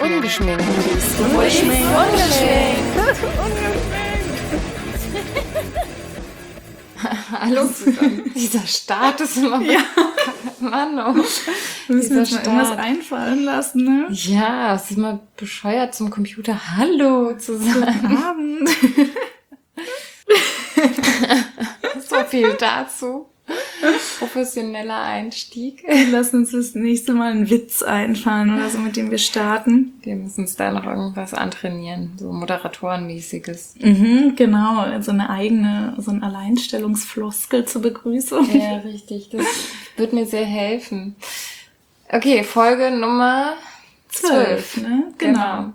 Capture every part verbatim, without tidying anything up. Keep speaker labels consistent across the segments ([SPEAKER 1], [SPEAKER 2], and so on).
[SPEAKER 1] Ungeschminkt.
[SPEAKER 2] Ungeschminkt. Ungeschminkt.
[SPEAKER 1] Hallo zusammen. Dieser Start ist immer...
[SPEAKER 2] Ja.
[SPEAKER 1] Mann, oh.
[SPEAKER 2] Wir müssen uns mal irgendwas einfallen lassen, ne?
[SPEAKER 1] Ja, es ist immer bescheuert zum Computer Hallo zu sagen.
[SPEAKER 2] Guten Abend.
[SPEAKER 1] So viel dazu. Professioneller Einstieg.
[SPEAKER 2] Wir lassen uns das nächste Mal einen Witz einfallen oder so, mit dem wir starten.
[SPEAKER 1] Wir müssen uns da noch irgendwas antrainieren, so Moderatorenmäßiges.
[SPEAKER 2] Mhm, genau, so eine eigene, so ein Alleinstellungsfloskel zur Begrüßung.
[SPEAKER 1] Ja, richtig, das wird mir sehr helfen. Okay, Folge Nummer zwölf,
[SPEAKER 2] ne? Genau. genau.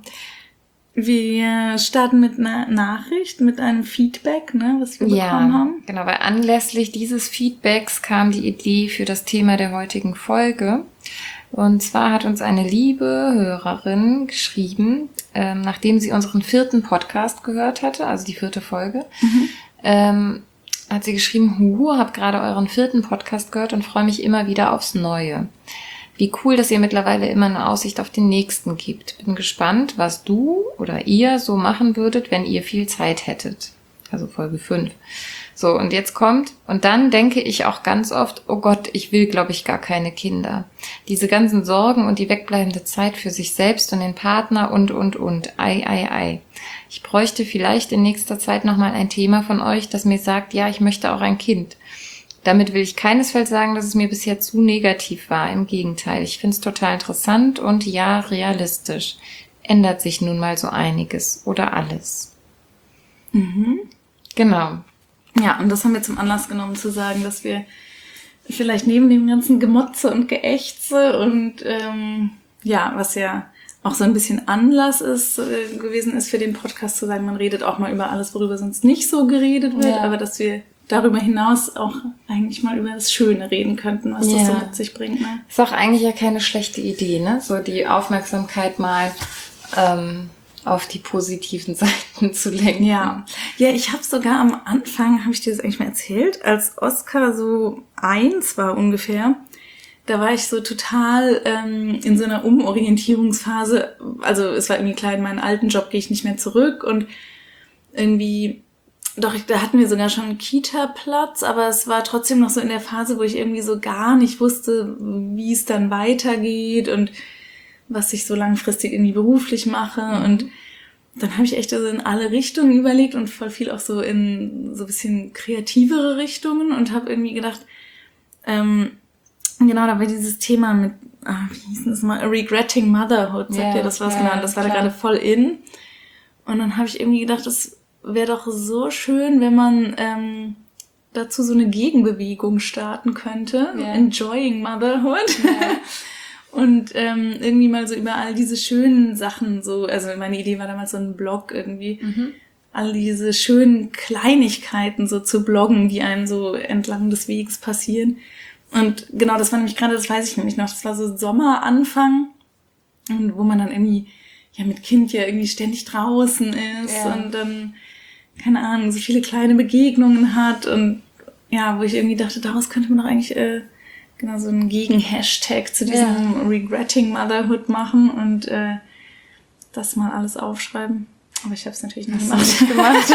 [SPEAKER 2] Wir starten mit einer Nachricht, mit einem Feedback, ne, was wir
[SPEAKER 1] ja,
[SPEAKER 2] bekommen haben.
[SPEAKER 1] Genau, weil anlässlich dieses Feedbacks kam die Idee für das Thema der heutigen Folge. Und zwar hat uns eine liebe Hörerin geschrieben, ähm, nachdem sie unseren vierten Podcast gehört hatte, also die vierte Folge, mhm. ähm, hat sie geschrieben, huhu, hab gerade euren vierten Podcast gehört und freue mich immer wieder aufs Neue. Wie cool, dass ihr mittlerweile immer eine Aussicht auf den nächsten gibt. Bin gespannt, was du oder ihr so machen würdet, wenn ihr viel Zeit hättet. Also Folge fünf. So, und jetzt kommt, und dann denke ich auch ganz oft, oh Gott, ich will, glaube ich, gar keine Kinder. Diese ganzen Sorgen und die wegbleibende Zeit für sich selbst und den Partner und, und, und. Ei, ei, ei. Ich bräuchte vielleicht in nächster Zeit nochmal ein Thema von euch, das mir sagt, ja, ich möchte auch ein Kind. Damit will ich keinesfalls sagen, dass es mir bisher zu negativ war. Im Gegenteil, ich finde es total interessant und ja, realistisch. Ändert sich nun mal so einiges oder alles.
[SPEAKER 2] Mhm.
[SPEAKER 1] Genau.
[SPEAKER 2] Ja, und das haben wir zum Anlass genommen, zu sagen, dass wir vielleicht neben dem ganzen Gemotze und Geächze und ähm, ja, was ja auch so ein bisschen Anlass ist äh, gewesen ist für den Podcast, zu sagen, man redet auch mal über alles, worüber sonst nicht so geredet wird,
[SPEAKER 1] ja.
[SPEAKER 2] aber dass wir darüber hinaus auch eigentlich mal über das Schöne reden könnten, was
[SPEAKER 1] ja.
[SPEAKER 2] das so mit sich bringt. Ne?
[SPEAKER 1] Ist auch eigentlich ja keine schlechte Idee, ne? So die Aufmerksamkeit mal ähm, auf die positiven Seiten zu lenken.
[SPEAKER 2] Ja, ja, ich habe sogar am Anfang, habe ich dir das eigentlich mal erzählt, als Oskar so eins war ungefähr, da war ich so total ähm, in so einer Umorientierungsphase. Also es war irgendwie klar, in meinen alten Job gehe ich nicht mehr zurück und irgendwie... Doch, da hatten wir sogar schon einen Kita-Platz, aber es war trotzdem noch so in der Phase, wo ich irgendwie so gar nicht wusste, wie es dann weitergeht und was ich so langfristig irgendwie beruflich mache. Mhm. Und dann habe ich echt also in alle Richtungen überlegt und voll viel auch so in so ein bisschen kreativere Richtungen und habe irgendwie gedacht, ähm, genau, da war dieses Thema mit, ah, wie hieß das mal, Regretting Motherhood, sagt ihr das was?
[SPEAKER 1] Ja,
[SPEAKER 2] genau, das war
[SPEAKER 1] klar.
[SPEAKER 2] da gerade voll in. Und dann habe ich irgendwie gedacht, das wäre doch so schön, wenn man ähm, dazu so eine Gegenbewegung starten könnte.
[SPEAKER 1] Yeah.
[SPEAKER 2] Enjoying Motherhood. Yeah. Und ähm, irgendwie mal so über all diese schönen Sachen so, also meine Idee war damals so ein Blog irgendwie, mhm. all diese schönen Kleinigkeiten so zu bloggen, die einem so entlang des Weges passieren. Und genau, das war nämlich gerade, das weiß ich nämlich noch, das war so Sommeranfang, und wo man dann irgendwie ja mit Kind ja irgendwie ständig draußen ist ja. und dann, keine Ahnung, so viele kleine Begegnungen hat und ja, wo ich irgendwie dachte, daraus könnte man doch eigentlich äh, genau so einen Gegen-Hashtag zu diesem ja. Regretting Motherhood machen und äh, das mal alles aufschreiben. Aber ich habe es natürlich nicht gemacht.
[SPEAKER 1] gemacht.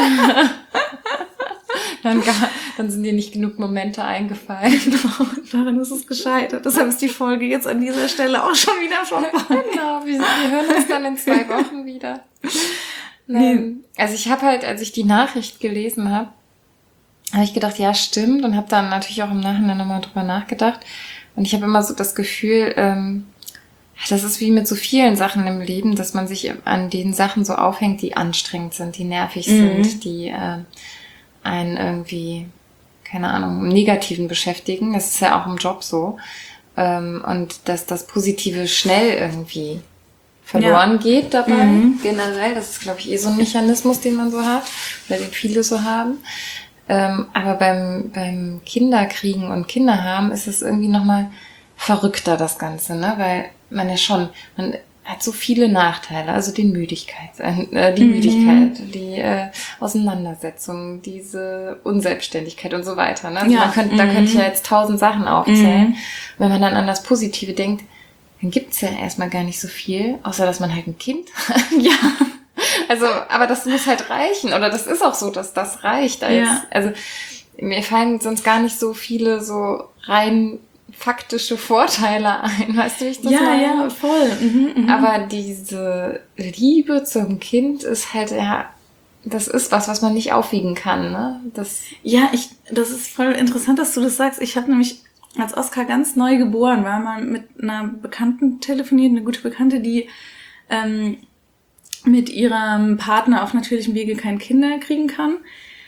[SPEAKER 1] Dann, gar, dann sind dir nicht genug Momente eingefallen.
[SPEAKER 2] Genau, daran ist es gescheitert. Deshalb ist die Folge jetzt an dieser Stelle auch schon wieder vorbei.
[SPEAKER 1] Genau, wir, wir hören uns dann in zwei Wochen wieder. Nee. Also ich habe halt, als ich die Nachricht gelesen habe, habe ich gedacht, ja, stimmt. Und habe dann natürlich auch im Nachhinein nochmal drüber nachgedacht. Und ich habe immer so das Gefühl, ähm, das ist wie mit so vielen Sachen im Leben, dass man sich an den Sachen so aufhängt, die anstrengend sind, die nervig mhm. sind, die... Äh, einen irgendwie, keine Ahnung, im Negativen beschäftigen. Das ist ja auch im Job so. Und dass das Positive schnell irgendwie verloren ja. geht dabei. Mhm. Generell, das ist, glaube ich, eh so ein Mechanismus, den man so hat, oder den viele so haben. Aber beim, beim Kinderkriegen und Kinderhaben ist es irgendwie nochmal verrückter, das Ganze, ne? Weil man ja schon, man hat so viele Nachteile, also die Müdigkeit, äh, die mhm. Müdigkeit, die äh, Auseinandersetzung, diese Unselbstständigkeit und so weiter. Ne? Also
[SPEAKER 2] ja.
[SPEAKER 1] man könnte,
[SPEAKER 2] mhm.
[SPEAKER 1] da könnte ich ja jetzt tausend Sachen aufzählen. Mhm. Wenn man dann an das Positive denkt, dann gibt's ja erstmal gar nicht so viel, außer dass man halt ein Kind hat. Ja. Also, aber das muss halt reichen. Oder das ist auch so, dass das reicht. Als, ja. Also, mir fallen sonst gar nicht so viele so rein faktische Vorteile ein. Weißt du, wie ich das
[SPEAKER 2] ja,
[SPEAKER 1] meine?
[SPEAKER 2] Ja, ja, voll. Mhm, mhm.
[SPEAKER 1] Aber diese Liebe zum Kind ist halt, ja, das ist was, was man nicht aufwiegen kann, ne? Das
[SPEAKER 2] ja, ich, das ist voll interessant, dass du das sagst. Ich habe nämlich, als Oskar ganz neu geboren war, mal mit einer Bekannten telefoniert, eine gute Bekannte, die ähm, mit ihrem Partner auf natürlichem Wege keine Kinder kriegen kann.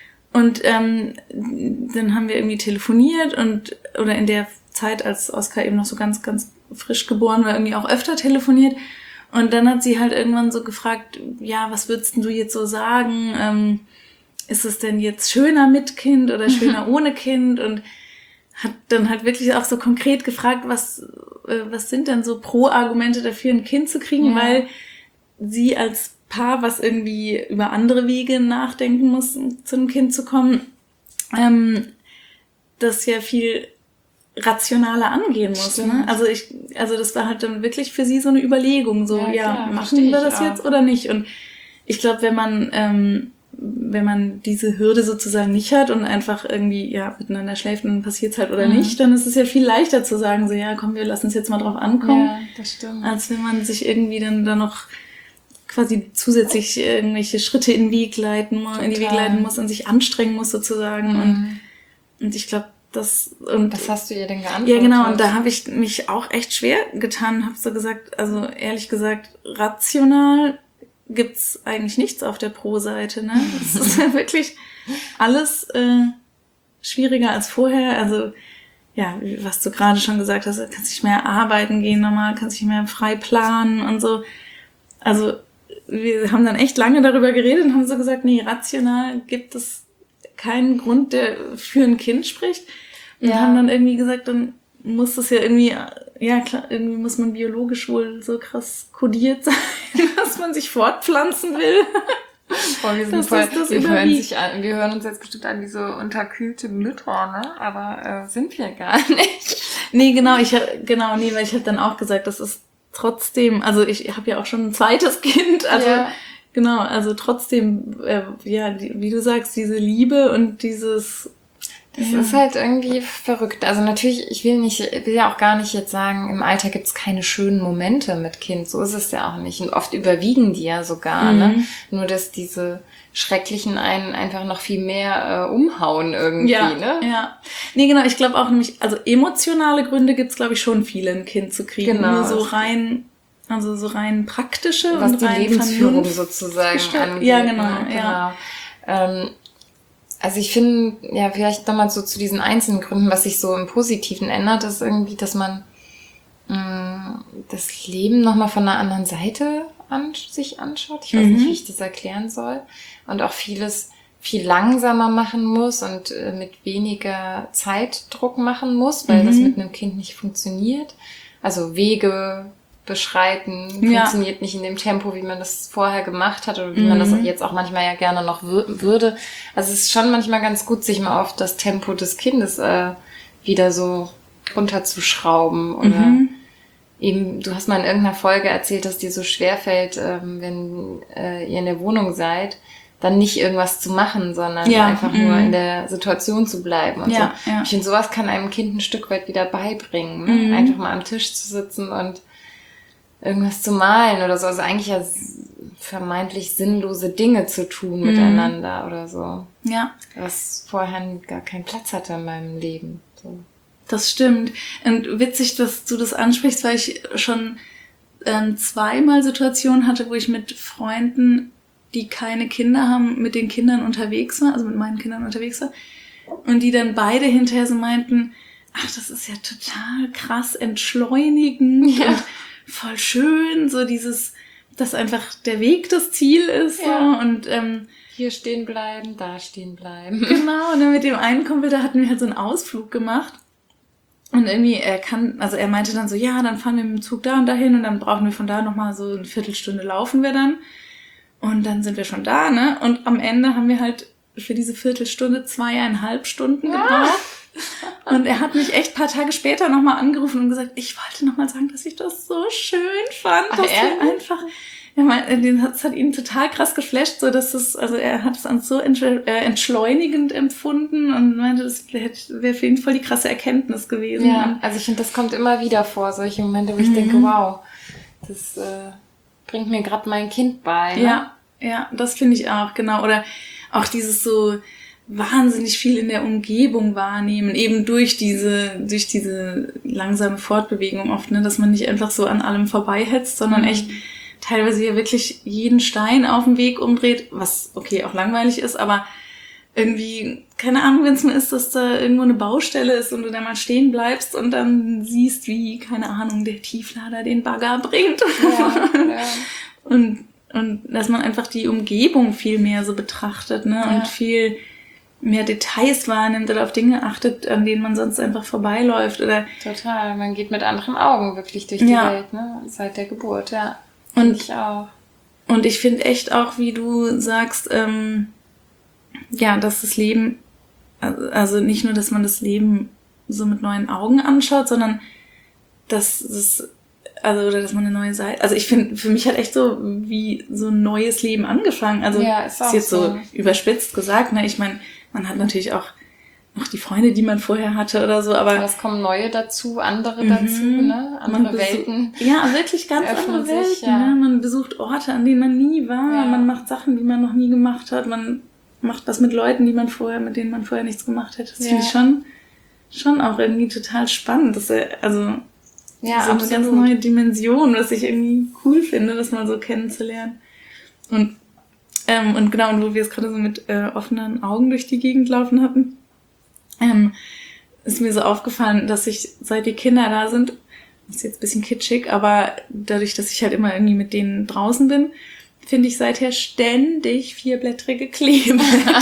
[SPEAKER 2] Und ähm, dann haben wir irgendwie telefoniert und oder in der Zeit, als Oskar eben noch so ganz, ganz frisch geboren war, irgendwie auch öfter telefoniert. Und dann hat sie halt irgendwann so gefragt, ja, was würdest du jetzt so sagen? Ähm, ist es denn jetzt schöner mit Kind oder schöner ohne Kind? Und hat dann halt wirklich auch so konkret gefragt, was äh, was sind denn so Pro-Argumente dafür, ein Kind zu kriegen? Ja. Weil sie als Paar, was irgendwie über andere Wege nachdenken muss, zu einem Kind zu kommen, ähm, das ja viel rationaler angehen muss. Ne? Also ich, also das war halt dann wirklich für sie so eine Überlegung, so ja, ja klar, machen wir das auch. Jetzt oder nicht? Und ich glaube, wenn man ähm, wenn man diese Hürde sozusagen nicht hat und einfach irgendwie ja miteinander schläft und dann passiert's halt oder mhm. nicht, dann ist es ja viel leichter zu sagen, so ja, komm, wir lassen es jetzt mal drauf ankommen,
[SPEAKER 1] ja, das stimmt. Als
[SPEAKER 2] wenn man sich irgendwie dann da noch quasi zusätzlich irgendwelche Schritte in den Weg leiten muss, in die Wege leiten muss und sich anstrengen muss sozusagen. Mhm. Und, und ich glaube, das und
[SPEAKER 1] das hast du ihr denn geantwortet?
[SPEAKER 2] Ja, genau. Und da habe ich mich auch echt schwer getan, habe so gesagt, also ehrlich gesagt, rational gibt's eigentlich nichts auf der Pro-Seite. Ne, das ist ja wirklich alles äh, schwieriger als vorher. Also ja, was du gerade schon gesagt hast, kannst nicht mehr arbeiten gehen normal, kannst nicht mehr frei planen und so. Also wir haben dann echt lange darüber geredet und haben so gesagt, nee, rational gibt es keinen Grund, der für ein Kind spricht. Und ja. haben dann irgendwie gesagt, dann muss das ja irgendwie, ja klar, irgendwie muss man biologisch wohl so krass kodiert sein, dass man sich fortpflanzen will.
[SPEAKER 1] Boah, wir, sind voll, das, das wir, hören sich an, wir hören uns jetzt bestimmt an wie so unterkühlte Mütter, ne? Aber äh, sind wir gar nicht.
[SPEAKER 2] Nee, genau, ich hab, genau, nee, weil ich habe dann auch gesagt, das ist trotzdem, also ich habe ja auch schon ein zweites Kind, also ja. genau, also trotzdem, äh, ja, die, wie du sagst, diese Liebe und dieses
[SPEAKER 1] Das ja. ist halt irgendwie verrückt. Also natürlich, ich will nicht, will ja auch gar nicht jetzt sagen, im Alter gibt's keine schönen Momente mit Kind. So ist es ja auch nicht. Und oft überwiegen die ja sogar, mhm. ne? Nur, dass diese schrecklichen einen einfach noch viel mehr äh, umhauen irgendwie,
[SPEAKER 2] ja,
[SPEAKER 1] ne?
[SPEAKER 2] Ja. Nee, genau, ich glaube auch nämlich, also emotionale Gründe gibt's, glaube ich, schon viele, ein Kind zu kriegen. Genau. Nur so rein, also so rein praktische
[SPEAKER 1] was
[SPEAKER 2] und
[SPEAKER 1] die
[SPEAKER 2] rein
[SPEAKER 1] Lebensführung sozusagen angeht.
[SPEAKER 2] Ja, genau,
[SPEAKER 1] ne? Genau.
[SPEAKER 2] ja.
[SPEAKER 1] Ähm, Also ich finde, ja, vielleicht nochmal so zu diesen einzelnen Gründen, was sich so im Positiven ändert, ist irgendwie, dass man mh, das Leben nochmal von einer anderen Seite an, sich anschaut. Ich weiß mhm. nicht, wie ich das erklären soll. Und auch vieles viel langsamer machen muss und äh, mit weniger Zeitdruck machen muss, weil mhm. das mit einem Kind nicht funktioniert. Also Wege beschreiten ja. funktioniert nicht in dem Tempo, wie man das vorher gemacht hat oder wie mhm. man das jetzt auch manchmal ja gerne noch wür- würde. Also es ist schon manchmal ganz gut, sich mal auf das Tempo des Kindes äh, wieder so runterzuschrauben oder mhm. eben, du hast mal in irgendeiner Folge erzählt, dass dir so schwerfällt, ähm, wenn äh, ihr in der Wohnung seid, dann nicht irgendwas zu machen, sondern ja. einfach mhm. nur in der Situation zu bleiben und
[SPEAKER 2] ja,
[SPEAKER 1] so.
[SPEAKER 2] Ja.
[SPEAKER 1] Ich finde, sowas kann einem Kind ein Stück weit wieder beibringen, ne?
[SPEAKER 2] Mhm.
[SPEAKER 1] Einfach mal am Tisch zu sitzen und irgendwas zu malen oder so. Also eigentlich ja vermeintlich sinnlose Dinge zu tun mhm. miteinander oder so.
[SPEAKER 2] Ja.
[SPEAKER 1] Was vorher gar keinen Platz hatte in meinem Leben. So.
[SPEAKER 2] Das stimmt. Und witzig, dass du das ansprichst, weil ich schon ähm, zweimal Situationen hatte, wo ich mit Freunden, die keine Kinder haben, mit den Kindern unterwegs war, also mit meinen Kindern unterwegs war. Und die dann beide hinterher so meinten, ach, das ist ja total krass entschleunigend ja. und voll schön, so dieses, dass einfach der Weg das Ziel ist. Ja. So, und ähm,
[SPEAKER 1] hier stehen bleiben, da stehen bleiben.
[SPEAKER 2] Genau, und dann mit dem einen Kumpel, da hatten wir halt so einen Ausflug gemacht. Und irgendwie, er kann, also er meinte dann so, ja, dann fahren wir mit dem Zug da und dahin und dann brauchen wir von da nochmal so eine Viertelstunde laufen wir dann. Und dann sind wir schon da, ne? Und am Ende haben wir halt für diese Viertelstunde zweieinhalb Stunden gebraucht. Und er hat mich echt ein paar Tage später nochmal angerufen und gesagt, ich wollte nochmal sagen, dass ich das so schön fand,
[SPEAKER 1] Ach,
[SPEAKER 2] dass
[SPEAKER 1] ehrlich?
[SPEAKER 2] wir einfach... Ja, mein, das hat ihn total krass geflasht, so dass es, also er hat es an so entschleunigend empfunden und meinte, das wäre für ihn voll die krasse Erkenntnis gewesen.
[SPEAKER 1] Ja, also ich finde, das kommt immer wieder vor, solche Momente, wo ich
[SPEAKER 2] Mhm.
[SPEAKER 1] denke, wow, das äh, bringt mir gerade mein Kind bei. Ne?
[SPEAKER 2] Ja, ja, das finde ich auch, genau. Oder auch dieses so wahnsinnig viel in der Umgebung wahrnehmen, eben durch diese, durch diese langsame Fortbewegung oft, ne, dass man nicht einfach so an allem vorbeihetzt, sondern
[SPEAKER 1] Mhm.
[SPEAKER 2] echt teilweise ja wirklich jeden Stein auf dem Weg umdreht, was okay auch langweilig ist, aber irgendwie, keine Ahnung, wenn es mal ist, dass da irgendwo eine Baustelle ist und du da mal stehen bleibst und dann siehst, wie, keine Ahnung, der Tieflader den Bagger bringt.
[SPEAKER 1] Ja, ja.
[SPEAKER 2] und, und dass man einfach die Umgebung viel mehr so betrachtet, ne,
[SPEAKER 1] Ja.
[SPEAKER 2] und viel mehr Details wahrnimmt oder auf Dinge achtet, an denen man sonst einfach vorbeiläuft oder
[SPEAKER 1] Total, man geht mit anderen Augen wirklich durch die
[SPEAKER 2] Ja.
[SPEAKER 1] Welt, ne? Seit der Geburt, ja.
[SPEAKER 2] Und-
[SPEAKER 1] ich auch.
[SPEAKER 2] Und ich finde echt auch, wie du sagst, ähm, ja, dass das Leben, also nicht nur, dass man das Leben so mit neuen Augen anschaut, sondern dass es, also, oder dass man eine neue Seite, also ich finde, für mich hat echt so wie so ein neues Leben angefangen. Also,
[SPEAKER 1] Ja, ist auch
[SPEAKER 2] ist jetzt so
[SPEAKER 1] so.
[SPEAKER 2] überspitzt gesagt, ne? Ich meine, man hat natürlich auch noch die Freunde, die man vorher hatte oder so, aber
[SPEAKER 1] Aber es kommen neue dazu, andere
[SPEAKER 2] Mhm.
[SPEAKER 1] dazu, ne? Andere
[SPEAKER 2] Man besuch-
[SPEAKER 1] Welten.
[SPEAKER 2] Ja, wirklich ganz
[SPEAKER 1] öffnen
[SPEAKER 2] andere
[SPEAKER 1] sich,
[SPEAKER 2] Welten.
[SPEAKER 1] ja.
[SPEAKER 2] Ne? Man besucht Orte, an denen man nie war.
[SPEAKER 1] Ja.
[SPEAKER 2] Man macht Sachen, die man noch nie gemacht hat. Man macht was mit Leuten, die man vorher, mit denen man vorher nichts gemacht hätte. Das
[SPEAKER 1] Ja.
[SPEAKER 2] finde ich schon, schon auch irgendwie total spannend. Das ist, also
[SPEAKER 1] Ja,
[SPEAKER 2] so eine
[SPEAKER 1] absolut.
[SPEAKER 2] ganz neue Dimension, was ich irgendwie cool finde, das mal so kennenzulernen. Und, ähm, und genau, und wo wir es gerade so mit äh, offenen Augen durch die Gegend laufen hatten, ähm, ist mir so aufgefallen, dass ich, seit die Kinder da sind, ist jetzt ein bisschen kitschig, aber dadurch, dass ich halt immer irgendwie mit denen draußen bin, finde ich seither ständig vierblättrige Kleeblätter.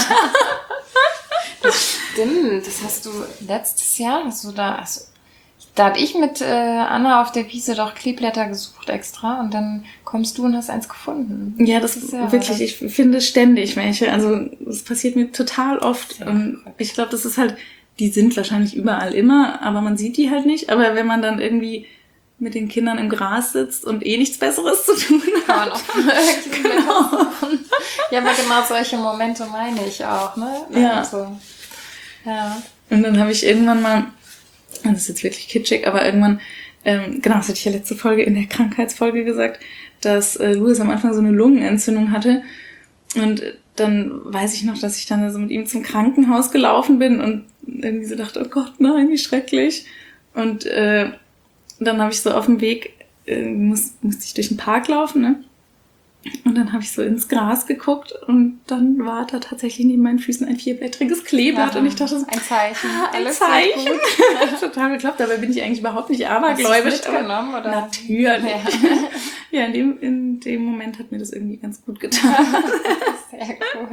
[SPEAKER 1] Stimmt, das hast du letztes Jahr, hast du da, hast, da hatte ich mit äh, Anna auf der Wiese doch Kleeblätter gesucht extra und dann kommst du und hast eins gefunden.
[SPEAKER 2] Ja, das
[SPEAKER 1] Das ist
[SPEAKER 2] ist
[SPEAKER 1] ja
[SPEAKER 2] wirklich,
[SPEAKER 1] das-
[SPEAKER 2] ich finde ständig welche. Also das passiert mir total oft.
[SPEAKER 1] Sehr
[SPEAKER 2] Und
[SPEAKER 1] verrückt.
[SPEAKER 2] ich glaube, das ist halt, die sind wahrscheinlich überall immer, aber man sieht die halt nicht. Aber wenn man dann irgendwie mit den Kindern im Gras sitzt und eh nichts Besseres zu tun
[SPEAKER 1] Kann
[SPEAKER 2] hat.
[SPEAKER 1] man auch Kleeblätter suchen. Ja, aber genau solche Momente meine ich auch, ne?
[SPEAKER 2] Ja.
[SPEAKER 1] Also, ja.
[SPEAKER 2] Und dann habe ich irgendwann mal, das ist jetzt wirklich kitschig, aber irgendwann, ähm, genau, das hatte ich ja letzte Folge in der Krankheitsfolge gesagt, dass äh, Louis am Anfang so eine Lungenentzündung hatte. Und dann weiß ich noch, dass ich dann so mit ihm zum Krankenhaus gelaufen bin und irgendwie so dachte, oh Gott, nein, wie schrecklich. Und äh, dann habe ich so auf dem Weg, äh, muss, musste ich durch den Park laufen, ne? Und dann habe ich so ins Gras geguckt und dann war da tatsächlich neben meinen Füßen ein vierblättriges Kleeblatt
[SPEAKER 1] Ja,
[SPEAKER 2] und ich dachte so,
[SPEAKER 1] ein Zeichen.
[SPEAKER 2] ah, ein
[SPEAKER 1] Alles wird
[SPEAKER 2] Zeichen.
[SPEAKER 1] gut.
[SPEAKER 2] Total bekloppt, dabei bin ich eigentlich überhaupt nicht
[SPEAKER 1] Hast du es
[SPEAKER 2] abergläubisch. aber
[SPEAKER 1] mitgenommen, oder?
[SPEAKER 2] Natürlich.
[SPEAKER 1] Ja.
[SPEAKER 2] Ja, in dem, in dem Moment hat mir das irgendwie ganz gut getan.
[SPEAKER 1] Sehr cool.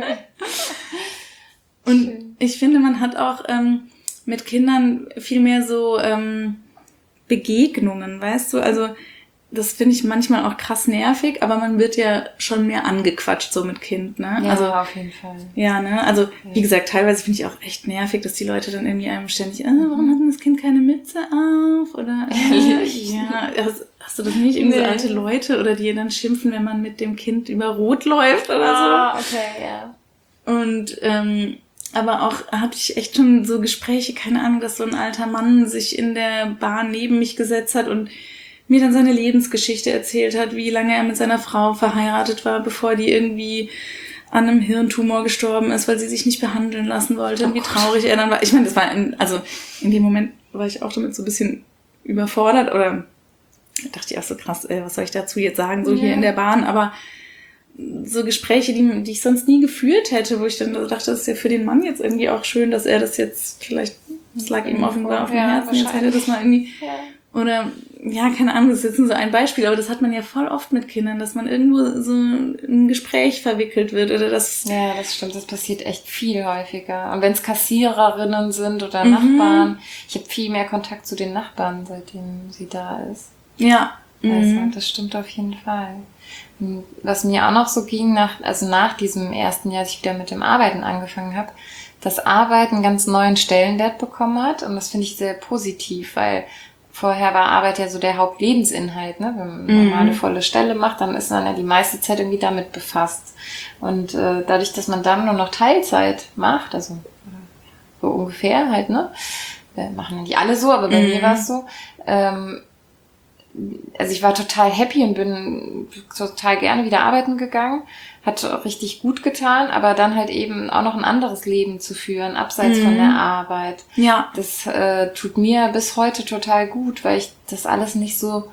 [SPEAKER 2] Und
[SPEAKER 1] Schön.
[SPEAKER 2] ich finde, man hat auch ähm, mit Kindern viel mehr so ähm, Begegnungen, weißt du? Also das finde ich manchmal auch krass nervig, aber man wird ja schon mehr angequatscht so mit Kind, ne?
[SPEAKER 1] Ja,
[SPEAKER 2] Also
[SPEAKER 1] auf jeden Fall.
[SPEAKER 2] ja, ne? Also, wie
[SPEAKER 1] Ja.
[SPEAKER 2] gesagt, teilweise finde ich auch echt nervig, dass die Leute dann irgendwie einem ständig, äh, warum hat denn das Kind keine Mütze auf? Oder, äh,
[SPEAKER 1] Ehrlich?
[SPEAKER 2] ja, hast, hast du das nicht? Irgendwie so
[SPEAKER 1] Nee.
[SPEAKER 2] alte Leute oder die dann schimpfen, wenn man mit dem Kind über Rot läuft oder
[SPEAKER 1] Ah, okay, ja.
[SPEAKER 2] so. Und, ähm, aber auch hatte ich echt schon so Gespräche, keine Ahnung, dass so ein alter Mann sich in der Bahn neben mich gesetzt hat und mir dann seine Lebensgeschichte erzählt hat, wie lange er mit seiner Frau verheiratet war, bevor die irgendwie an einem Hirntumor gestorben ist, weil sie sich nicht behandeln lassen wollte und wie traurig er dann war. Ich meine, das war, in, also in dem Moment war ich auch damit so ein bisschen überfordert oder dachte ich auch so krass, ey, was soll ich dazu jetzt sagen, so
[SPEAKER 1] Ja.
[SPEAKER 2] hier in der Bahn, aber so Gespräche, die, die ich sonst nie geführt hätte, wo ich dann so dachte, das ist ja für den Mann jetzt irgendwie auch schön, dass er das jetzt vielleicht, das lag ihm auf dem, auf dem
[SPEAKER 1] Ja,
[SPEAKER 2] Herzen, jetzt hätte er das mal irgendwie
[SPEAKER 1] Ja.
[SPEAKER 2] oder, ja, keine Ahnung, das ist jetzt nur so ein Beispiel, aber das hat man ja voll oft mit Kindern, dass man irgendwo so in ein Gespräch verwickelt wird oder das,
[SPEAKER 1] Ja, das stimmt. Das passiert echt viel häufiger. Und wenn es Kassiererinnen sind oder
[SPEAKER 2] Mhm.
[SPEAKER 1] Nachbarn, ich habe viel mehr Kontakt zu den Nachbarn, seitdem sie da ist.
[SPEAKER 2] ja,
[SPEAKER 1] Also,
[SPEAKER 2] mhm.
[SPEAKER 1] das stimmt auf jeden Fall. Was mir auch noch so ging, nach, also nach diesem ersten Jahr, als ich wieder mit dem Arbeiten angefangen habe, dass Arbeit einen ganz neuen Stellenwert bekommen hat. Und das finde ich sehr positiv, weil vorher war Arbeit ja so der Hauptlebensinhalt. Ne? Wenn man mhm. mal eine volle Stelle macht, dann ist man ja die meiste Zeit irgendwie damit befasst. Und äh, dadurch, dass man dann nur noch Teilzeit macht, also so ungefähr halt, ne, wir machen ja nicht alle so, aber bei mhm. mir war es so, ähm, also ich war total happy und bin total gerne wieder arbeiten gegangen, hat richtig gut getan, aber dann halt eben auch noch ein anderes Leben zu führen, abseits mhm. von der Arbeit.
[SPEAKER 2] Ja.
[SPEAKER 1] Das äh, tut mir bis heute total gut, weil ich das alles nicht so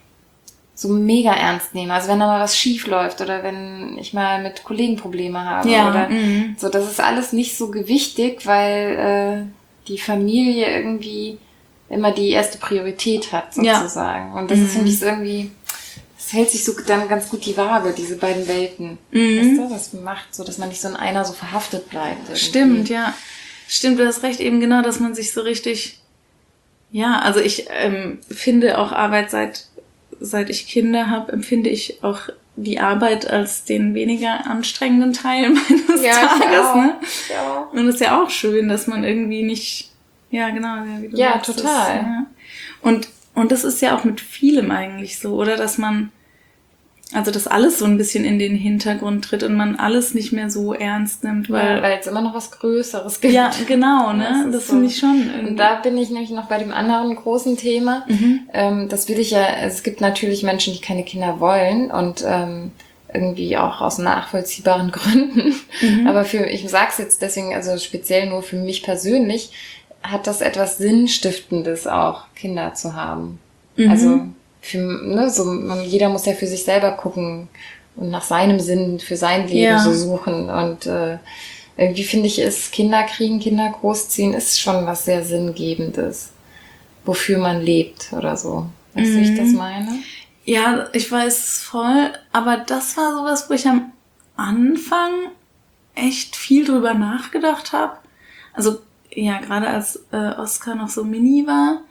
[SPEAKER 1] so mega ernst nehme. Also wenn da mal was schief läuft oder wenn ich mal mit Kollegen Probleme habe
[SPEAKER 2] ja.
[SPEAKER 1] oder
[SPEAKER 2] mhm.
[SPEAKER 1] so, das ist alles nicht so gewichtig, weil äh, die Familie irgendwie immer die erste Priorität hat, sozusagen. Ja. Und das mhm. ist, finde ich, irgendwie, das hält sich so dann ganz gut die Waage, diese beiden Welten. Mhm. Weißt du, das macht so, dass man nicht so in einer so verhaftet bleibt. Irgendwie.
[SPEAKER 2] Stimmt, ja. Stimmt, du hast recht, eben genau, dass man sich so richtig, ja, also ich ähm, finde auch Arbeit seit, seit ich Kinder habe, empfinde ich auch die Arbeit als den weniger anstrengenden Teil meines
[SPEAKER 1] ja,
[SPEAKER 2] Tages, ne?
[SPEAKER 1] Ja.
[SPEAKER 2] Und es ist ja auch schön, dass man irgendwie nicht, ja, genau, wie du
[SPEAKER 1] ja,
[SPEAKER 2] sagst,
[SPEAKER 1] total.
[SPEAKER 2] Das, ja. Und, und das ist ja auch mit vielem eigentlich so, oder? Dass man, also dass alles so ein bisschen in den Hintergrund tritt und man alles nicht mehr so ernst nimmt, weil...
[SPEAKER 1] Ja, weil es immer noch was Größeres gibt.
[SPEAKER 2] Ja, genau, ne? Das, das finde so. Ich schon. Irgendwie.
[SPEAKER 1] Und da bin ich nämlich noch bei dem anderen großen Thema. Mhm. Ähm, das will ich ja, es gibt natürlich Menschen, die keine Kinder wollen und ähm, irgendwie auch aus nachvollziehbaren Gründen. Mhm. Aber für, ich sag's jetzt deswegen, also speziell nur für mich persönlich, hat das etwas Sinnstiftendes auch, Kinder zu haben. Mhm. Also für, ne, so, jeder muss ja für sich selber gucken und nach seinem Sinn für sein Leben ja. so suchen. Und äh, irgendwie finde ich, ist Kinder kriegen, Kinder großziehen, ist schon was sehr Sinngebendes, wofür man lebt oder so. Weißt du, mhm. wie ich das meine?
[SPEAKER 2] Ja, ich weiß voll, aber das war sowas, wo ich am Anfang echt viel drüber nachgedacht habe. Also ja, gerade als äh, Oskar noch so mini war,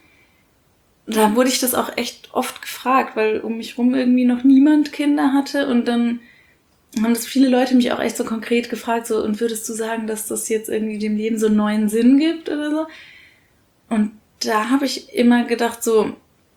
[SPEAKER 2] da wurde ich das auch echt oft gefragt, weil um mich rum irgendwie noch niemand Kinder hatte und dann haben das viele Leute mich auch echt so konkret gefragt, so, und würdest du sagen, dass das jetzt irgendwie dem Leben so einen neuen Sinn gibt oder so? Und da habe ich immer gedacht so,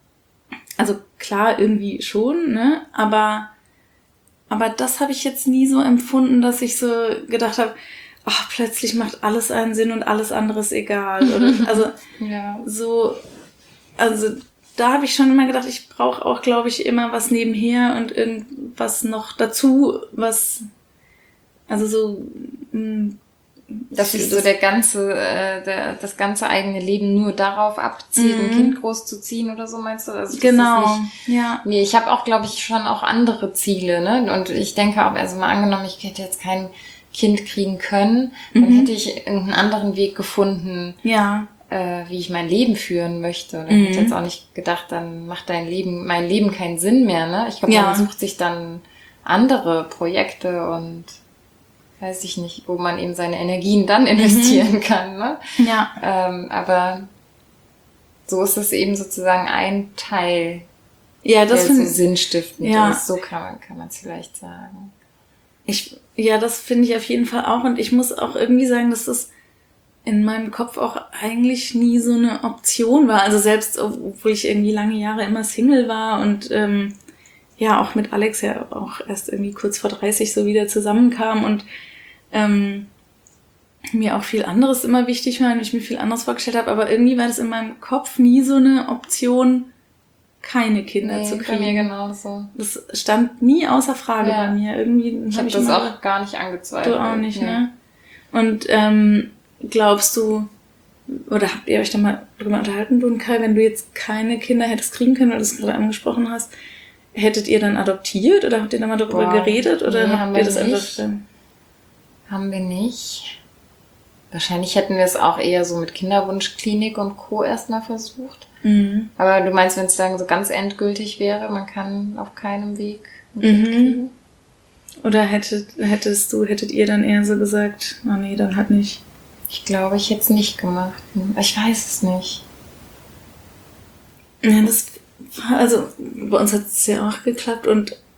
[SPEAKER 2] also klar, irgendwie schon, ne, aber aber das habe ich jetzt nie so empfunden, dass ich so gedacht habe, ach, plötzlich macht alles einen Sinn und alles andere ist egal. Oder, also
[SPEAKER 1] ja.
[SPEAKER 2] so, also da habe ich schon immer gedacht, ich brauche auch, glaube ich, immer was nebenher und irgendwas noch dazu, was, also so, mh,
[SPEAKER 1] dass sich so der ganze, äh, der, das ganze eigene Leben nur darauf abzielt, mhm. ein Kind großzuziehen oder so, meinst du? Also
[SPEAKER 2] genau,
[SPEAKER 1] nicht,
[SPEAKER 2] ja.
[SPEAKER 1] Nee, ich habe auch, glaube ich, schon auch andere Ziele, ne? Und ich denke auch, also mal angenommen, ich hätte jetzt kein Kind kriegen können, dann mhm. hätte ich irgendeinen anderen Weg gefunden,
[SPEAKER 2] ja.
[SPEAKER 1] äh, wie ich mein Leben führen möchte. Und ich mhm. hätte jetzt auch nicht gedacht, dann macht dein Leben, mein Leben keinen Sinn mehr, ne? Ich glaube,
[SPEAKER 2] ja.
[SPEAKER 1] man sucht sich dann andere Projekte und weiß ich nicht, wo man eben seine Energien dann investieren mhm. kann, ne?
[SPEAKER 2] Ja.
[SPEAKER 1] Ähm, aber so ist es eben sozusagen ein Teil,
[SPEAKER 2] ja, das
[SPEAKER 1] der so sinnstiftend
[SPEAKER 2] ja.
[SPEAKER 1] ist. So kann man kann man es vielleicht sagen.
[SPEAKER 2] Ich, ja, das finde ich auf jeden Fall auch. Und ich muss auch irgendwie sagen, dass das in meinem Kopf auch eigentlich nie so eine Option war. Also selbst, obwohl ich irgendwie lange Jahre immer Single war und ähm, ja, auch mit Alex ja auch erst irgendwie kurz vor dreißig so wieder zusammenkam und ähm, mir auch viel anderes immer wichtig war und ich mir viel anderes vorgestellt habe. Aber irgendwie war das in meinem Kopf nie so eine Option, keine Kinder
[SPEAKER 1] nee,
[SPEAKER 2] zu kriegen.
[SPEAKER 1] Bei mir genauso.
[SPEAKER 2] Das stand nie außer Frage
[SPEAKER 1] ja.
[SPEAKER 2] bei mir. Irgendwie
[SPEAKER 1] ich
[SPEAKER 2] hab
[SPEAKER 1] habe
[SPEAKER 2] ich
[SPEAKER 1] das
[SPEAKER 2] mal,
[SPEAKER 1] auch gar nicht angezweifelt.
[SPEAKER 2] Du auch nicht,
[SPEAKER 1] nee.
[SPEAKER 2] ne? Und ähm, glaubst du, oder habt ihr euch da mal drüber unterhalten, du und Kai, wenn du jetzt keine Kinder hättest kriegen können, weil du es gerade angesprochen hast, hättet ihr dann adoptiert oder habt ihr da mal darüber Boah, geredet oder
[SPEAKER 1] nee,
[SPEAKER 2] habt ihr das
[SPEAKER 1] nicht.
[SPEAKER 2] einfach dann?
[SPEAKER 1] Haben wir nicht. Wahrscheinlich hätten wir es auch eher so mit Kinderwunschklinik und Co. erstmal versucht.
[SPEAKER 2] Mhm.
[SPEAKER 1] Aber du meinst, wenn es dann so ganz endgültig wäre, man kann auf keinem Weg ein
[SPEAKER 2] mhm.
[SPEAKER 1] Kind kriegen?
[SPEAKER 2] Oder hättet, hättest du, hättet ihr dann eher so gesagt, oh nee, dann halt nicht.
[SPEAKER 1] Ich glaube, ich hätte es nicht gemacht. Ich weiß es nicht.
[SPEAKER 2] Ja, das, also bei uns hat es ja auch geklappt und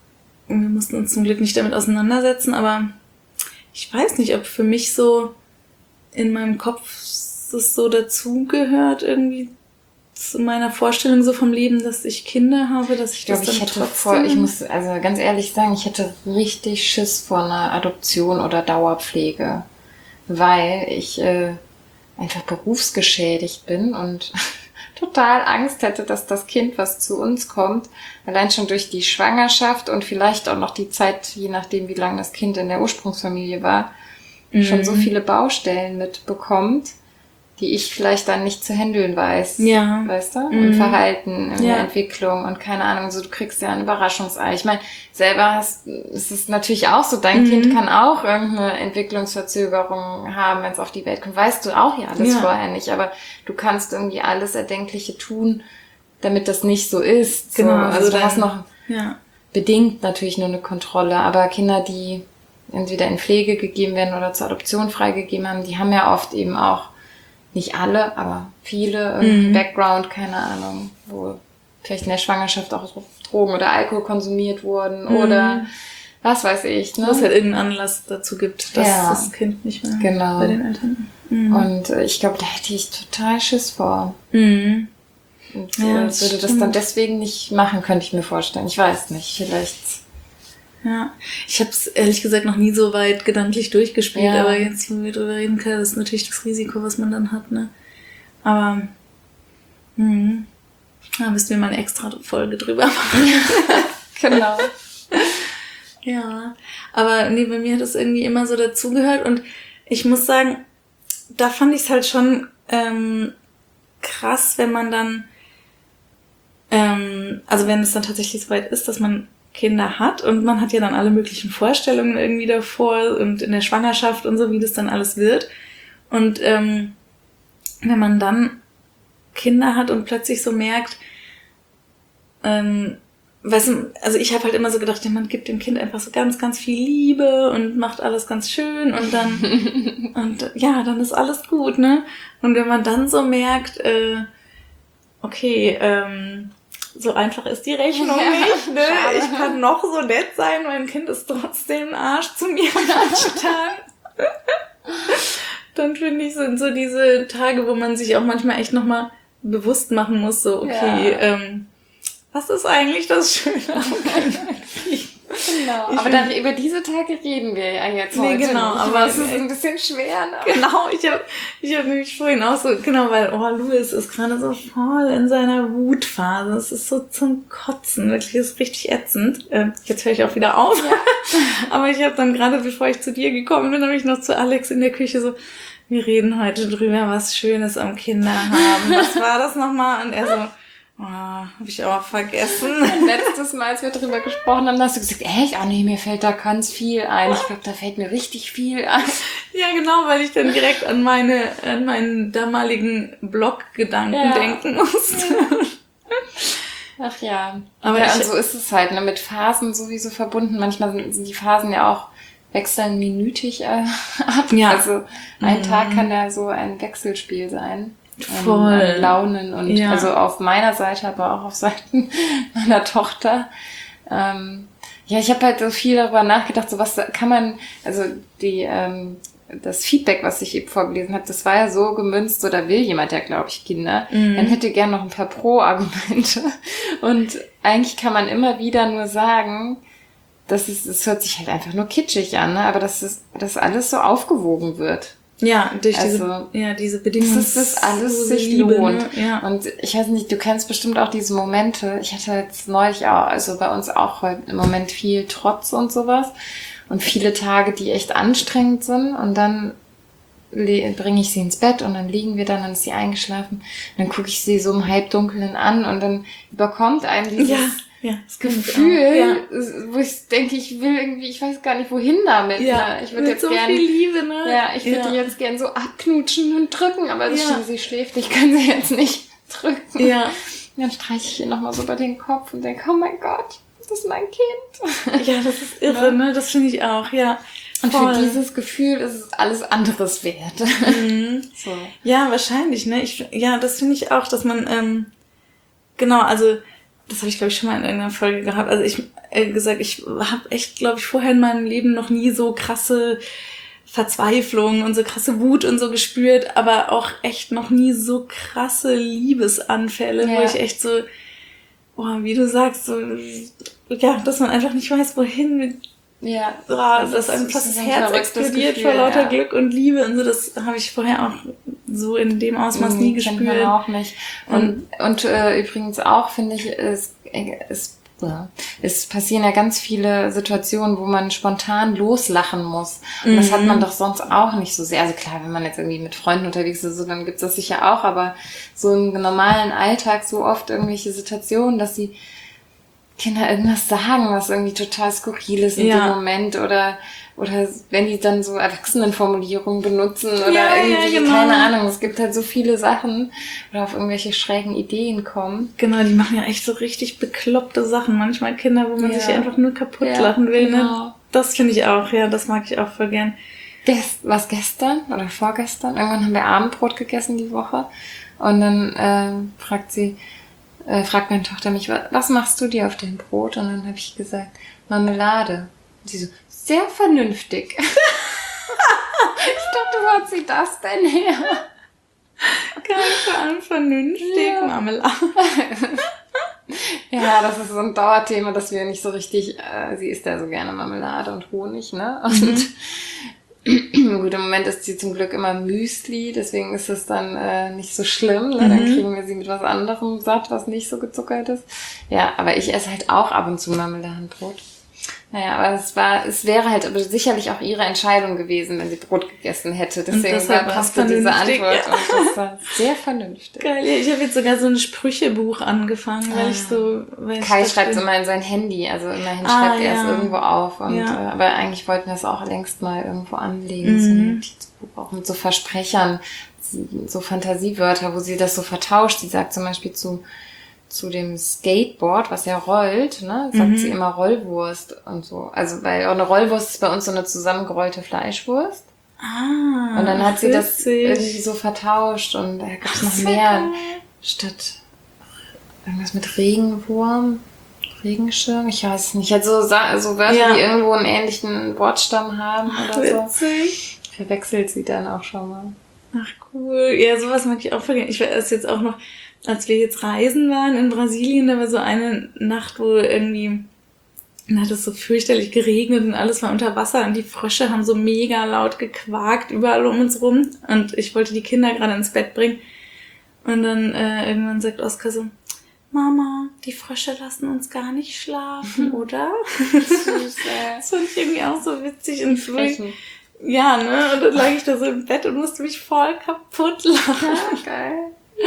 [SPEAKER 2] wir mussten uns zum Glück nicht damit auseinandersetzen, aber ich weiß nicht, ob für mich so in meinem Kopf es so dazugehört irgendwie zu meiner Vorstellung so vom Leben, dass ich Kinder habe, dass ich,
[SPEAKER 1] ich glaube,
[SPEAKER 2] das dann
[SPEAKER 1] ich hätte
[SPEAKER 2] trotzdem...
[SPEAKER 1] vor, ich muss also ganz ehrlich sagen, ich hätte richtig Schiss vor einer Adoption oder Dauerpflege, weil ich äh, einfach berufsgeschädigt bin und total Angst hätte, dass das Kind, was zu uns kommt, allein schon durch die Schwangerschaft und vielleicht auch noch die Zeit, je nachdem, wie lange das Kind in der Ursprungsfamilie war, mhm. schon so viele Baustellen mitbekommt, die ich vielleicht dann nicht zu handeln weiß,
[SPEAKER 2] ja.
[SPEAKER 1] weißt du?
[SPEAKER 2] Mhm.
[SPEAKER 1] Im Verhalten, in
[SPEAKER 2] ja.
[SPEAKER 1] der Entwicklung und keine Ahnung, also du kriegst ja ein Überraschungsei. Ich meine, selber hast, ist es natürlich auch so, dein mhm. Kind kann auch irgendeine Entwicklungsverzögerung haben, wenn es auf die Welt kommt. Weißt du auch ja alles ja. vorher nicht, aber du kannst irgendwie alles Erdenkliche tun, damit das nicht so ist. So.
[SPEAKER 2] Genau.
[SPEAKER 1] Also,
[SPEAKER 2] also
[SPEAKER 1] du
[SPEAKER 2] dann,
[SPEAKER 1] hast noch
[SPEAKER 2] ja.
[SPEAKER 1] bedingt natürlich nur eine Kontrolle, aber Kinder, die entweder in Pflege gegeben werden oder zur Adoption freigegeben haben, die haben ja oft eben auch nicht alle, aber viele mhm. Background, keine Ahnung, wo vielleicht in der Schwangerschaft auch Drogen oder Alkohol konsumiert wurden mhm. oder was weiß ich. Ne?
[SPEAKER 2] Wo es halt irgendeinen Anlass dazu gibt, dass
[SPEAKER 1] ja.
[SPEAKER 2] das Kind nicht mehr
[SPEAKER 1] genau.
[SPEAKER 2] bei den Eltern. Mhm.
[SPEAKER 1] Und äh, ich glaube, da hätte ich total Schiss vor.
[SPEAKER 2] Mhm.
[SPEAKER 1] Und
[SPEAKER 2] ja,
[SPEAKER 1] äh,
[SPEAKER 2] das
[SPEAKER 1] würde das
[SPEAKER 2] stimmt.
[SPEAKER 1] dann deswegen nicht machen, könnte ich mir vorstellen. Ich weiß nicht, vielleicht...
[SPEAKER 2] Ja, ich habe es ehrlich gesagt noch nie so weit gedanklich durchgespielt, ja. aber jetzt, wo wir drüber reden können, das ist natürlich das Risiko, was man dann hat, ne? Aber, hm, da müssten wir mal eine extra Folge drüber machen.
[SPEAKER 1] Genau.
[SPEAKER 2] Ja, aber nee, bei mir hat es irgendwie immer so dazugehört und ich muss sagen, da fand ich es halt schon ähm, krass, wenn man dann, ähm, also wenn es dann tatsächlich so weit ist, dass man Kinder hat und man hat ja dann alle möglichen Vorstellungen irgendwie davor und in der Schwangerschaft und so, wie das dann alles wird. Und ähm, wenn man dann Kinder hat und plötzlich so merkt, ähm, weißt du, also ich habe halt immer so gedacht, ja, man gibt dem Kind einfach so ganz, ganz viel Liebe und macht alles ganz schön und dann und ja, dann ist alles gut, ne? Und wenn man dann so merkt, äh, okay, ähm, so einfach ist die Rechnung ja, nicht, ne? Schade. Ich kann noch so nett sein, mein Kind ist trotzdem ein Arsch zu mir an manchen Tagen. Dann finde ich, sind so diese Tage, wo man sich auch manchmal echt nochmal bewusst machen muss, so, okay, ja. ähm, was ist eigentlich das Schöne am Kind?
[SPEAKER 1] Genau,
[SPEAKER 2] ich
[SPEAKER 1] aber dann über diese Tage reden wir ja jetzt
[SPEAKER 2] nee,
[SPEAKER 1] heute.
[SPEAKER 2] Genau,
[SPEAKER 1] nicht,
[SPEAKER 2] aber
[SPEAKER 1] es ist ein bisschen schwer. Ne?
[SPEAKER 2] Genau, ich habe ich hab nämlich vorhin auch so, genau, weil, oh, Louis ist gerade so voll in seiner Wutphase. Es ist so zum Kotzen, wirklich, es ist richtig ätzend. Ähm, jetzt höre ich auch wieder auf. Ja. Aber ich habe dann gerade, bevor ich zu dir gekommen bin, habe ich noch zu Alex in der Küche so, wir reden heute drüber, was Schönes am Kinderhaben. Was war das nochmal? Und er so, oh, hab ich auch vergessen.
[SPEAKER 1] Und letztes Mal, als wir drüber gesprochen haben, hast du gesagt, echt? Ah nee, mir fällt da ganz viel ein. Ich glaube, da fällt mir richtig viel ein.
[SPEAKER 2] Ja, genau, weil ich dann direkt an meine, an meinen damaligen Blog-Gedanken ja. denken musste.
[SPEAKER 1] Ach ja. Aber ja, und so ist es halt, ne, mit Phasen sowieso verbunden. Manchmal sind, sind die Phasen ja auch wechseln minütig äh, ab. Ja. Also ein mhm. Tag kann ja so ein Wechselspiel sein.
[SPEAKER 2] Voll.
[SPEAKER 1] Ähm, Launen und
[SPEAKER 2] ja.
[SPEAKER 1] also auf meiner Seite, aber auch auf Seiten meiner Tochter. Ähm, ja, ich habe halt so viel darüber nachgedacht, so was kann man, also die ähm, das Feedback, was ich eben vorgelesen habe, das war ja so gemünzt, so da will jemand ja, glaube ich, Kinder. Mhm. Dann hätte gern noch ein paar Pro-Argumente. Und eigentlich kann man immer wieder nur sagen, dass es, es hört sich halt einfach nur kitschig an, ne? Aber dass es, dass alles so aufgewogen wird.
[SPEAKER 2] Ja, durch
[SPEAKER 1] also,
[SPEAKER 2] diese, ja, diese Bedingungen.
[SPEAKER 1] Dass das alles sich
[SPEAKER 2] Liebe,
[SPEAKER 1] lohnt.
[SPEAKER 2] Ne? Ja.
[SPEAKER 1] Und ich weiß nicht, du kennst bestimmt auch diese Momente. Ich hatte jetzt neulich auch, also bei uns auch heute im Moment viel Trotz und sowas. Und viele Tage, die echt anstrengend sind. Und dann le- bringe ich sie ins Bett und dann liegen wir dann, dann ist sie eingeschlafen. Und dann gucke ich sie so im Halbdunkeln an und dann überkommt einem dieses
[SPEAKER 2] ja, ja, das
[SPEAKER 1] Gefühl,
[SPEAKER 2] ja.
[SPEAKER 1] wo ich denke, ich will irgendwie, ich weiß gar nicht, wohin damit.
[SPEAKER 2] Ja,
[SPEAKER 1] ne? Ich würde
[SPEAKER 2] mit
[SPEAKER 1] jetzt
[SPEAKER 2] so
[SPEAKER 1] gern,
[SPEAKER 2] viel Liebe, ne?
[SPEAKER 1] Ja, ich würde
[SPEAKER 2] ja.
[SPEAKER 1] die jetzt gern so abknutschen und drücken, aber das
[SPEAKER 2] ja.
[SPEAKER 1] stimmt, sie schläft, ich kann sie jetzt nicht drücken.
[SPEAKER 2] Ja.
[SPEAKER 1] Dann streiche ich ihr nochmal so über den Kopf und denke, oh mein Gott, das ist mein Kind.
[SPEAKER 2] Ja, das ist irre, ne? Das finde ich auch, ja.
[SPEAKER 1] Und
[SPEAKER 2] Voll.
[SPEAKER 1] für dieses Gefühl ist es alles anderes wert.
[SPEAKER 2] Mhm.
[SPEAKER 1] So.
[SPEAKER 2] Ja, wahrscheinlich, ne? Ich, ja, das finde ich auch, dass man, ähm, genau, also das habe ich, glaube ich, schon mal in irgendeiner Folge gehabt. Also ich äh, gesagt, ich habe echt, glaube ich, vorher in meinem Leben noch nie so krasse Verzweiflung und so krasse Wut und so gespürt, aber auch echt noch nie so krasse Liebesanfälle, ja. wo ich echt so, oh, wie du sagst, so, ja, dass man einfach nicht weiß, wohin mit,
[SPEAKER 1] ja,
[SPEAKER 2] oh, das dass einem fast das Herz explodiert Gefühl, vor lauter ja. Glück und Liebe und so, das habe ich vorher auch so in dem Ausmaß mhm, nie gespürt.
[SPEAKER 1] Kennt man auch nicht. Und, und, und äh, übrigens auch, finde ich, ist, ist Ja. Es passieren ja ganz viele Situationen, wo man spontan loslachen muss. Und mhm. das hat man doch sonst auch nicht so sehr. Also klar, wenn man jetzt irgendwie mit Freunden unterwegs ist, so, dann gibt's das sicher auch. Aber so im normalen Alltag so oft irgendwelche Situationen, dass die Kinder irgendwas sagen, was irgendwie total skurril ist in ja. dem Moment. Oder oder wenn die dann so Erwachsenenformulierungen benutzen oder ja, irgendwie, ja, genau. keine Ahnung, es gibt halt so viele Sachen oder auf irgendwelche schrägen Ideen kommen.
[SPEAKER 2] Genau, die machen ja echt so richtig bekloppte Sachen. Manchmal Kinder, wo man ja. sich einfach nur kaputt ja, lachen will.
[SPEAKER 1] Genau.
[SPEAKER 2] Ne? Das finde ich auch, ja, das mag ich auch voll gern.
[SPEAKER 1] Gest, was gestern oder vorgestern, irgendwann haben wir Abendbrot gegessen die Woche und dann äh, fragt sie, äh, fragt meine Tochter mich, was machst du dir auf dem Brot? Und dann habe ich gesagt, Marmelade. Und sie so, sehr vernünftig. Ich dachte, wo hat sie das denn her?
[SPEAKER 2] Geil, vor allem vernünftig, ja. Marmelade.
[SPEAKER 1] Ja, das ist so ein Dauerthema, dass wir nicht so richtig, äh, sie isst ja so gerne Marmelade und Honig, ne? Und mhm. gut, im Moment isst sie zum Glück immer Müsli, deswegen ist es dann äh, nicht so schlimm, ne? Dann mhm. kriegen wir sie mit was anderem satt, was nicht so gezuckert ist. Ja, aber ich esse halt auch ab und zu Marmeladenbrot. Naja, aber es war, es wäre halt aber sicherlich auch ihre Entscheidung gewesen, wenn sie Brot gegessen hätte. Deswegen passte diese Antwort
[SPEAKER 2] ja.
[SPEAKER 1] und das war sehr vernünftig.
[SPEAKER 2] Geil, ja, ich habe jetzt sogar so ein Sprüchebuch angefangen, weil ah. ich so... Weil
[SPEAKER 1] Kai schreibt es immer in sein Handy, also immerhin ah, schreibt er ja. es irgendwo auf. Und, ja. äh, aber eigentlich wollten wir es auch längst mal irgendwo anlegen, mhm. so ein Notizbuch, auch mit so Versprechern, so Fantasiewörter, wo sie das so vertauscht. Sie sagt zum Beispiel zu... zu dem Skateboard, was ja rollt, ne, sagt mhm. sie immer Rollwurst und so. Also, weil auch eine Rollwurst ist bei uns so eine zusammengerollte Fleischwurst.
[SPEAKER 2] Ah.
[SPEAKER 1] Und dann hat sie das irgendwie so vertauscht und da gibt's noch mehr. Statt irgendwas mit Regenwurm, Regenschirm, ich weiß nicht. Also so Wörter, ja. die irgendwo einen ähnlichen Wortstamm haben oder
[SPEAKER 2] Witzig.
[SPEAKER 1] so. Verwechselt sie dann auch schon mal.
[SPEAKER 2] Ach cool. Ja, sowas mag ich auch vergessen. Ich weiß jetzt auch noch, als wir jetzt reisen waren in Brasilien, da war so eine Nacht, wo irgendwie, da hat es so fürchterlich geregnet und alles war unter Wasser und die Frösche haben so mega laut gequakt überall um uns rum und ich wollte die Kinder gerade ins Bett bringen und dann äh, irgendwann sagt Oskar so, Mama, die Frösche lassen uns gar nicht schlafen, oder?
[SPEAKER 1] Süß, äh.
[SPEAKER 2] Das fand ich irgendwie auch so witzig und frech. Ja, ne? Und dann lag ich da so im Bett und musste mich voll kaputt lachen.
[SPEAKER 1] Ja, geil.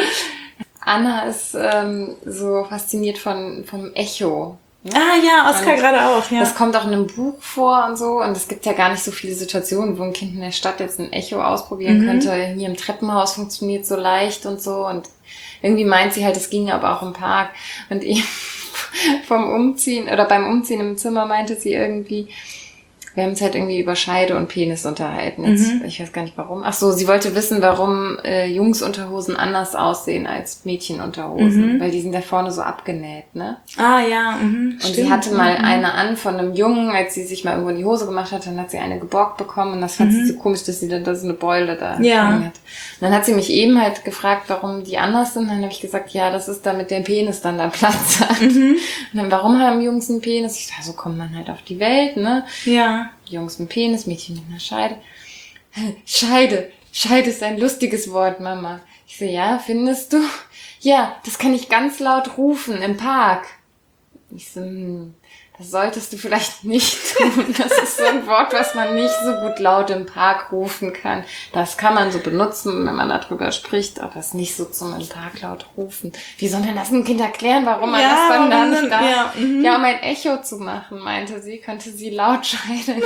[SPEAKER 1] Anna ist ähm, so fasziniert von vom Echo.
[SPEAKER 2] Ne? Ah ja, Oskar gerade auch, ja.
[SPEAKER 1] Das kommt auch in einem Buch vor und so. Und es gibt ja gar nicht so viele Situationen, wo ein Kind in der Stadt jetzt ein Echo ausprobieren mhm. könnte. Hier im Treppenhaus funktioniert so leicht und so. Und irgendwie meint sie halt, es ging aber auch im Park. Und eben vom Umziehen oder beim Umziehen im Zimmer meinte sie irgendwie, wir haben uns halt irgendwie über Scheide und Penis unterhalten. Jetzt, mhm. Ich weiß gar nicht warum. Ach so, sie wollte wissen, warum äh, Jungsunterhosen anders aussehen als Mädchenunterhosen. Mhm. Weil die sind da vorne so abgenäht, ne?
[SPEAKER 2] Ah, ja. Mhm.
[SPEAKER 1] Und
[SPEAKER 2] Stimmt.
[SPEAKER 1] sie hatte mal
[SPEAKER 2] mhm.
[SPEAKER 1] eine an von einem Jungen, als sie sich mal irgendwo in die Hose gemacht hat, dann hat sie eine geborgt bekommen und das fand mhm. sie so komisch, dass sie dann da so eine Beule da
[SPEAKER 2] ja.
[SPEAKER 1] hat. Und dann hat sie mich eben halt gefragt, warum die anders sind. Dann habe ich gesagt, ja, das ist damit der Penis dann da Platz hat. Mhm. Und dann, warum haben Jungs einen Penis? Ich sag, so kommt man halt auf die Welt, ne?
[SPEAKER 2] Ja.
[SPEAKER 1] Jungs mit Penis, Mädchen mit einer Scheide. Scheide. Scheide ist ein lustiges Wort, Mama. Ich so, ja, findest du? Ja, das kann ich ganz laut rufen im Park. Ich so, hm, das solltest du vielleicht nicht tun. Das ist so ein Wort, was man nicht so gut laut im Park rufen kann. Das kann man so benutzen, wenn man darüber spricht, aber es nicht so zum im Park laut rufen. Wie soll denn das ein Kind erklären, warum man
[SPEAKER 2] ja,
[SPEAKER 1] das dann da nicht
[SPEAKER 2] dann,
[SPEAKER 1] darf?
[SPEAKER 2] Ja, mhm.
[SPEAKER 1] ja, um ein Echo zu machen, meinte sie, könnte sie laut schreien.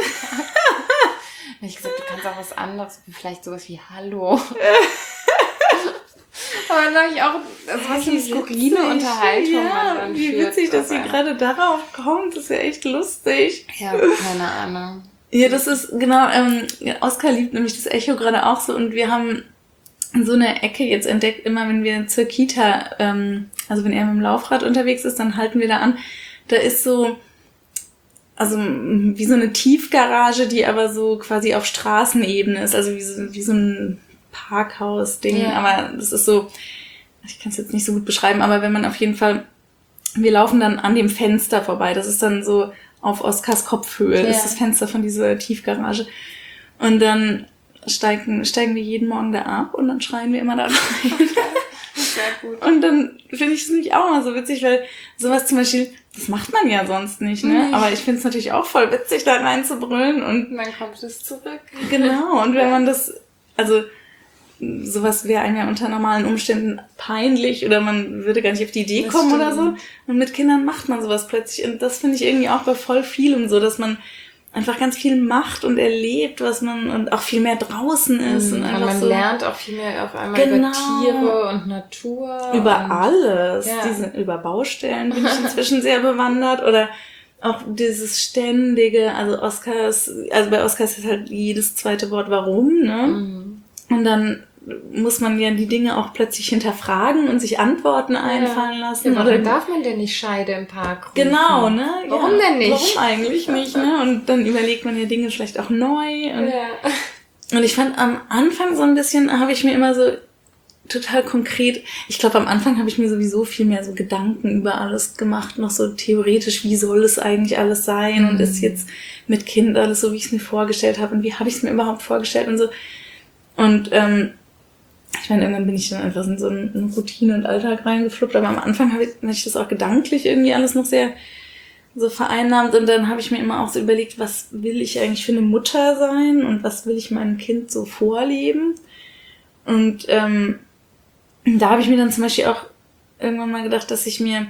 [SPEAKER 1] Und ich gesagt, du kannst auch was anderes, vielleicht sowas wie Hallo. Aber dann habe ich auch, also was für eine skurrile Unterhaltung
[SPEAKER 2] ja,
[SPEAKER 1] man dann
[SPEAKER 2] wie
[SPEAKER 1] führt.
[SPEAKER 2] witzig, dass sie gerade darauf kommt, das ist ja echt lustig.
[SPEAKER 1] Ja, keine Ahnung.
[SPEAKER 2] Ja, das ist, genau, ähm, Oskar liebt nämlich das Echo gerade auch so und wir haben so eine Ecke jetzt entdeckt, immer wenn wir zur Kita, ähm, also wenn er mit dem Laufrad unterwegs ist, dann halten wir da an. Da ist so, also wie so eine Tiefgarage, die aber so quasi auf Straßenebene ist, also wie so, wie so ein Parkhaus-Ding. Ja. Aber das ist so, ich kann es jetzt nicht so gut beschreiben, aber wenn man auf jeden Fall, wir laufen dann an dem Fenster vorbei. Das ist dann so auf Oskars Kopfhöhe, ja. ist das Fenster von dieser Tiefgarage. Und dann steigen, steigen wir jeden Morgen da ab und dann schreien wir immer da rein. Sehr gut. Und dann finde ich es nämlich auch mal so witzig, weil sowas zum Beispiel, das macht man ja sonst nicht, ne? Nee. Aber ich finde es natürlich auch voll witzig, da rein zu brüllen und
[SPEAKER 1] dann kommt es zurück.
[SPEAKER 2] Genau, und wenn man das, also sowas wäre einem ja unter normalen Umständen peinlich oder man würde gar nicht auf die Idee das kommen stimmt. oder so. Und mit Kindern macht man sowas plötzlich. Und das finde ich irgendwie auch bei voll vielem so, dass man einfach ganz viel macht und erlebt, was man und auch viel mehr draußen ist. Mhm, und einfach
[SPEAKER 1] man
[SPEAKER 2] so
[SPEAKER 1] lernt auch viel mehr auf einmal
[SPEAKER 2] genau.
[SPEAKER 1] über Tiere und Natur.
[SPEAKER 2] Über
[SPEAKER 1] und,
[SPEAKER 2] alles.
[SPEAKER 1] Ja.
[SPEAKER 2] Diese, über Baustellen bin ich inzwischen sehr bewandert. Oder auch dieses ständige, also Oskars, also bei Oskars ist halt jedes zweite Wort warum, ne? Mhm. Und dann muss man ja die Dinge auch plötzlich hinterfragen und sich Antworten einfallen ja. lassen.
[SPEAKER 1] Ja, warum oder darf man denn nicht Scheide im Park rufen?
[SPEAKER 2] Genau, ne?
[SPEAKER 1] Warum
[SPEAKER 2] ja.
[SPEAKER 1] denn nicht?
[SPEAKER 2] Warum eigentlich nicht, ne? Und dann überlegt man ja Dinge vielleicht auch neu. Und,
[SPEAKER 1] ja.
[SPEAKER 2] und ich fand am Anfang so ein bisschen, habe ich mir immer so total konkret, ich glaube am Anfang habe ich mir sowieso viel mehr so Gedanken über alles gemacht, noch so theoretisch, wie soll es eigentlich alles sein mhm. und ist jetzt mit Kind alles so, wie ich es mir vorgestellt habe und wie habe ich es mir überhaupt vorgestellt und so. Und ähm, ich meine, irgendwann bin ich dann einfach in so eine Routine und Alltag reingefluppt, aber am Anfang habe ich, hab ich das auch gedanklich irgendwie alles noch sehr so vereinnahmt und dann habe ich mir immer auch so überlegt, was will ich eigentlich für eine Mutter sein und was will ich meinem Kind so vorleben und ähm, da habe ich mir dann zum Beispiel auch irgendwann mal gedacht, dass ich mir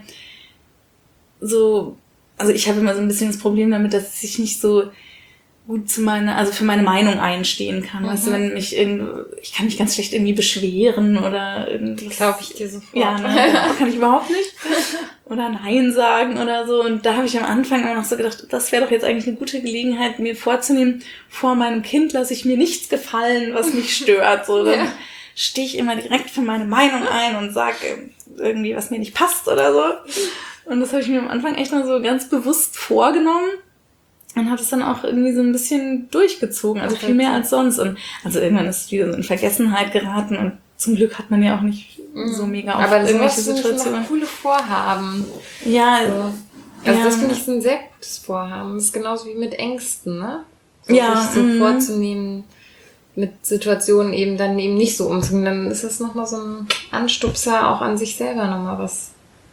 [SPEAKER 2] so, also ich habe immer so ein bisschen das Problem damit, dass ich nicht so gut zu meiner, also für meine Meinung einstehen kann. Mhm. Weißt du, wenn mich irgendwo, ich kann mich ganz schlecht irgendwie beschweren oder irgendwas.
[SPEAKER 1] Glaube ich dir sofort.
[SPEAKER 2] Ja, ne, kann ich überhaupt nicht. Oder Nein sagen oder so. Und da habe ich am Anfang immer noch so gedacht, das wäre doch jetzt eigentlich eine gute Gelegenheit, mir vorzunehmen, vor meinem Kind lasse ich mir nichts gefallen, was mich stört. So, dann ja. stehe ich immer direkt für meine Meinung ein und sage irgendwie, was mir nicht passt oder so. Und das habe ich mir am Anfang echt mal so ganz bewusst vorgenommen. Und hat es dann auch irgendwie so ein bisschen durchgezogen, also viel mehr als sonst. Und also irgendwann ist es wieder so in Vergessenheit geraten und zum Glück hat man ja auch nicht so mega oft
[SPEAKER 1] aber
[SPEAKER 2] irgendwelche
[SPEAKER 1] Situationen. Aber das coole Vorhaben.
[SPEAKER 2] Ja.
[SPEAKER 1] So. Also
[SPEAKER 2] ja.
[SPEAKER 1] das finde ich ein sehr gutes Vorhaben. Das ist genauso wie mit Ängsten, ne? So
[SPEAKER 2] ja.
[SPEAKER 1] sich so
[SPEAKER 2] mm.
[SPEAKER 1] vorzunehmen, mit Situationen eben dann eben nicht so umzugehen. Dann ist das nochmal so ein Anstupser, auch an sich selber nochmal was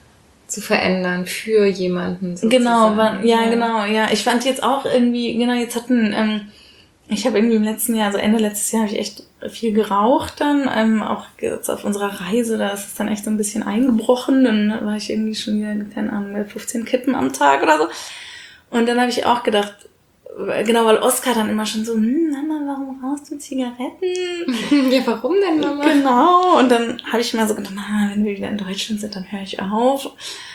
[SPEAKER 1] zu verändern für jemanden. Sozusagen.
[SPEAKER 2] Genau, war, ja, ja, genau, ja. Ich fand jetzt auch irgendwie, genau, jetzt hatten, ähm, ich habe irgendwie im letzten Jahr, also Ende letztes Jahr, habe ich echt viel geraucht dann, ähm, auch jetzt auf unserer Reise, da ist es dann echt so ein bisschen eingebrochen, dann war ich irgendwie schon wieder, keine Ahnung, fünfzehn Kippen am Tag oder so. Und dann habe ich auch gedacht, genau, weil Oskar dann immer schon so, hm, Mama, warum rauchst du Zigaretten?
[SPEAKER 1] Ja, warum denn, Mama?
[SPEAKER 2] Genau, und dann habe ich mir so gedacht, na, wenn wir wieder in Deutschland sind, dann höre ich auf.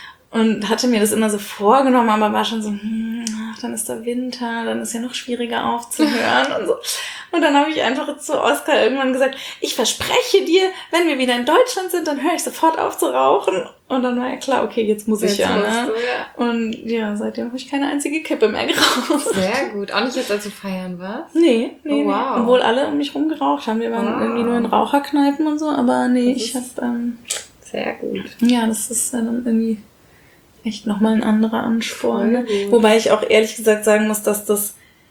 [SPEAKER 2] Und hatte mir das immer so vorgenommen, aber war schon so, hm, ach, dann ist der Winter, dann ist ja noch schwieriger aufzuhören und so. Und dann habe ich einfach zu Oskar irgendwann gesagt, ich verspreche dir, wenn wir wieder in Deutschland sind, dann höre ich sofort auf zu rauchen. Und dann war ja klar, okay, jetzt muss ich jetzt ja, ne? Du, ja. Und ja, seitdem habe ich keine einzige Kippe mehr geraucht.
[SPEAKER 1] Sehr gut. Auch nicht jetzt, als du feiern warst?
[SPEAKER 2] Nee, nee,
[SPEAKER 1] oh, wow.
[SPEAKER 2] nee. Obwohl alle um mich rum geraucht haben. Wir waren wow. irgendwie nur in Raucherkneipen und so, aber nee, das ich habe... Ähm,
[SPEAKER 1] sehr gut.
[SPEAKER 2] Ja, das ist ja dann irgendwie echt nochmal ein anderer Ansporn. Ne? Wobei ich auch ehrlich gesagt sagen muss, dass das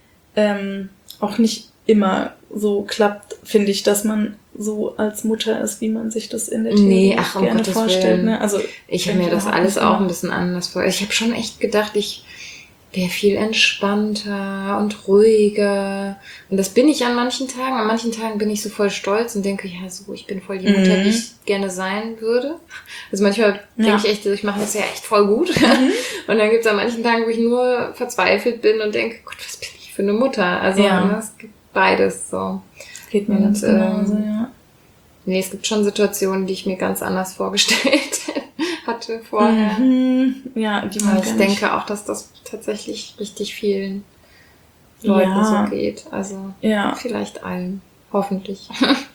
[SPEAKER 2] ähm, auch nicht immer so klappt, finde ich, dass man so als Mutter ist, wie man sich das in der Theorie
[SPEAKER 1] nee, ach, um
[SPEAKER 2] gerne
[SPEAKER 1] Gottes
[SPEAKER 2] vorstellt.
[SPEAKER 1] Willen.
[SPEAKER 2] Ne? Also
[SPEAKER 1] ich habe mir das alles auch ein bisschen anders vor. Ich habe schon echt gedacht, ich wäre viel entspannter und ruhiger. Und das bin ich an manchen Tagen. An manchen Tagen bin ich so voll stolz und denke, ja, so, ich bin voll die Mutter, mhm. wie ich gerne sein würde. Also manchmal ja. denke ich echt, ich mache das ja echt voll gut. Mhm. Und dann gibt es an manchen Tagen, wo ich nur verzweifelt bin und denke, Gott, was bin ich für eine Mutter? Also ja. es gibt beides so.
[SPEAKER 2] Geht mir und, ganz genauso, ähm, ja.
[SPEAKER 1] Nee, es gibt schon Situationen, die ich mir ganz anders vorgestellt hatte vorher.
[SPEAKER 2] Mhm. Ja, die man
[SPEAKER 1] Aber ich denke auch, dass das tatsächlich richtig vielen Leuten ja. so geht. Also
[SPEAKER 2] ja.
[SPEAKER 1] vielleicht allen. Hoffentlich.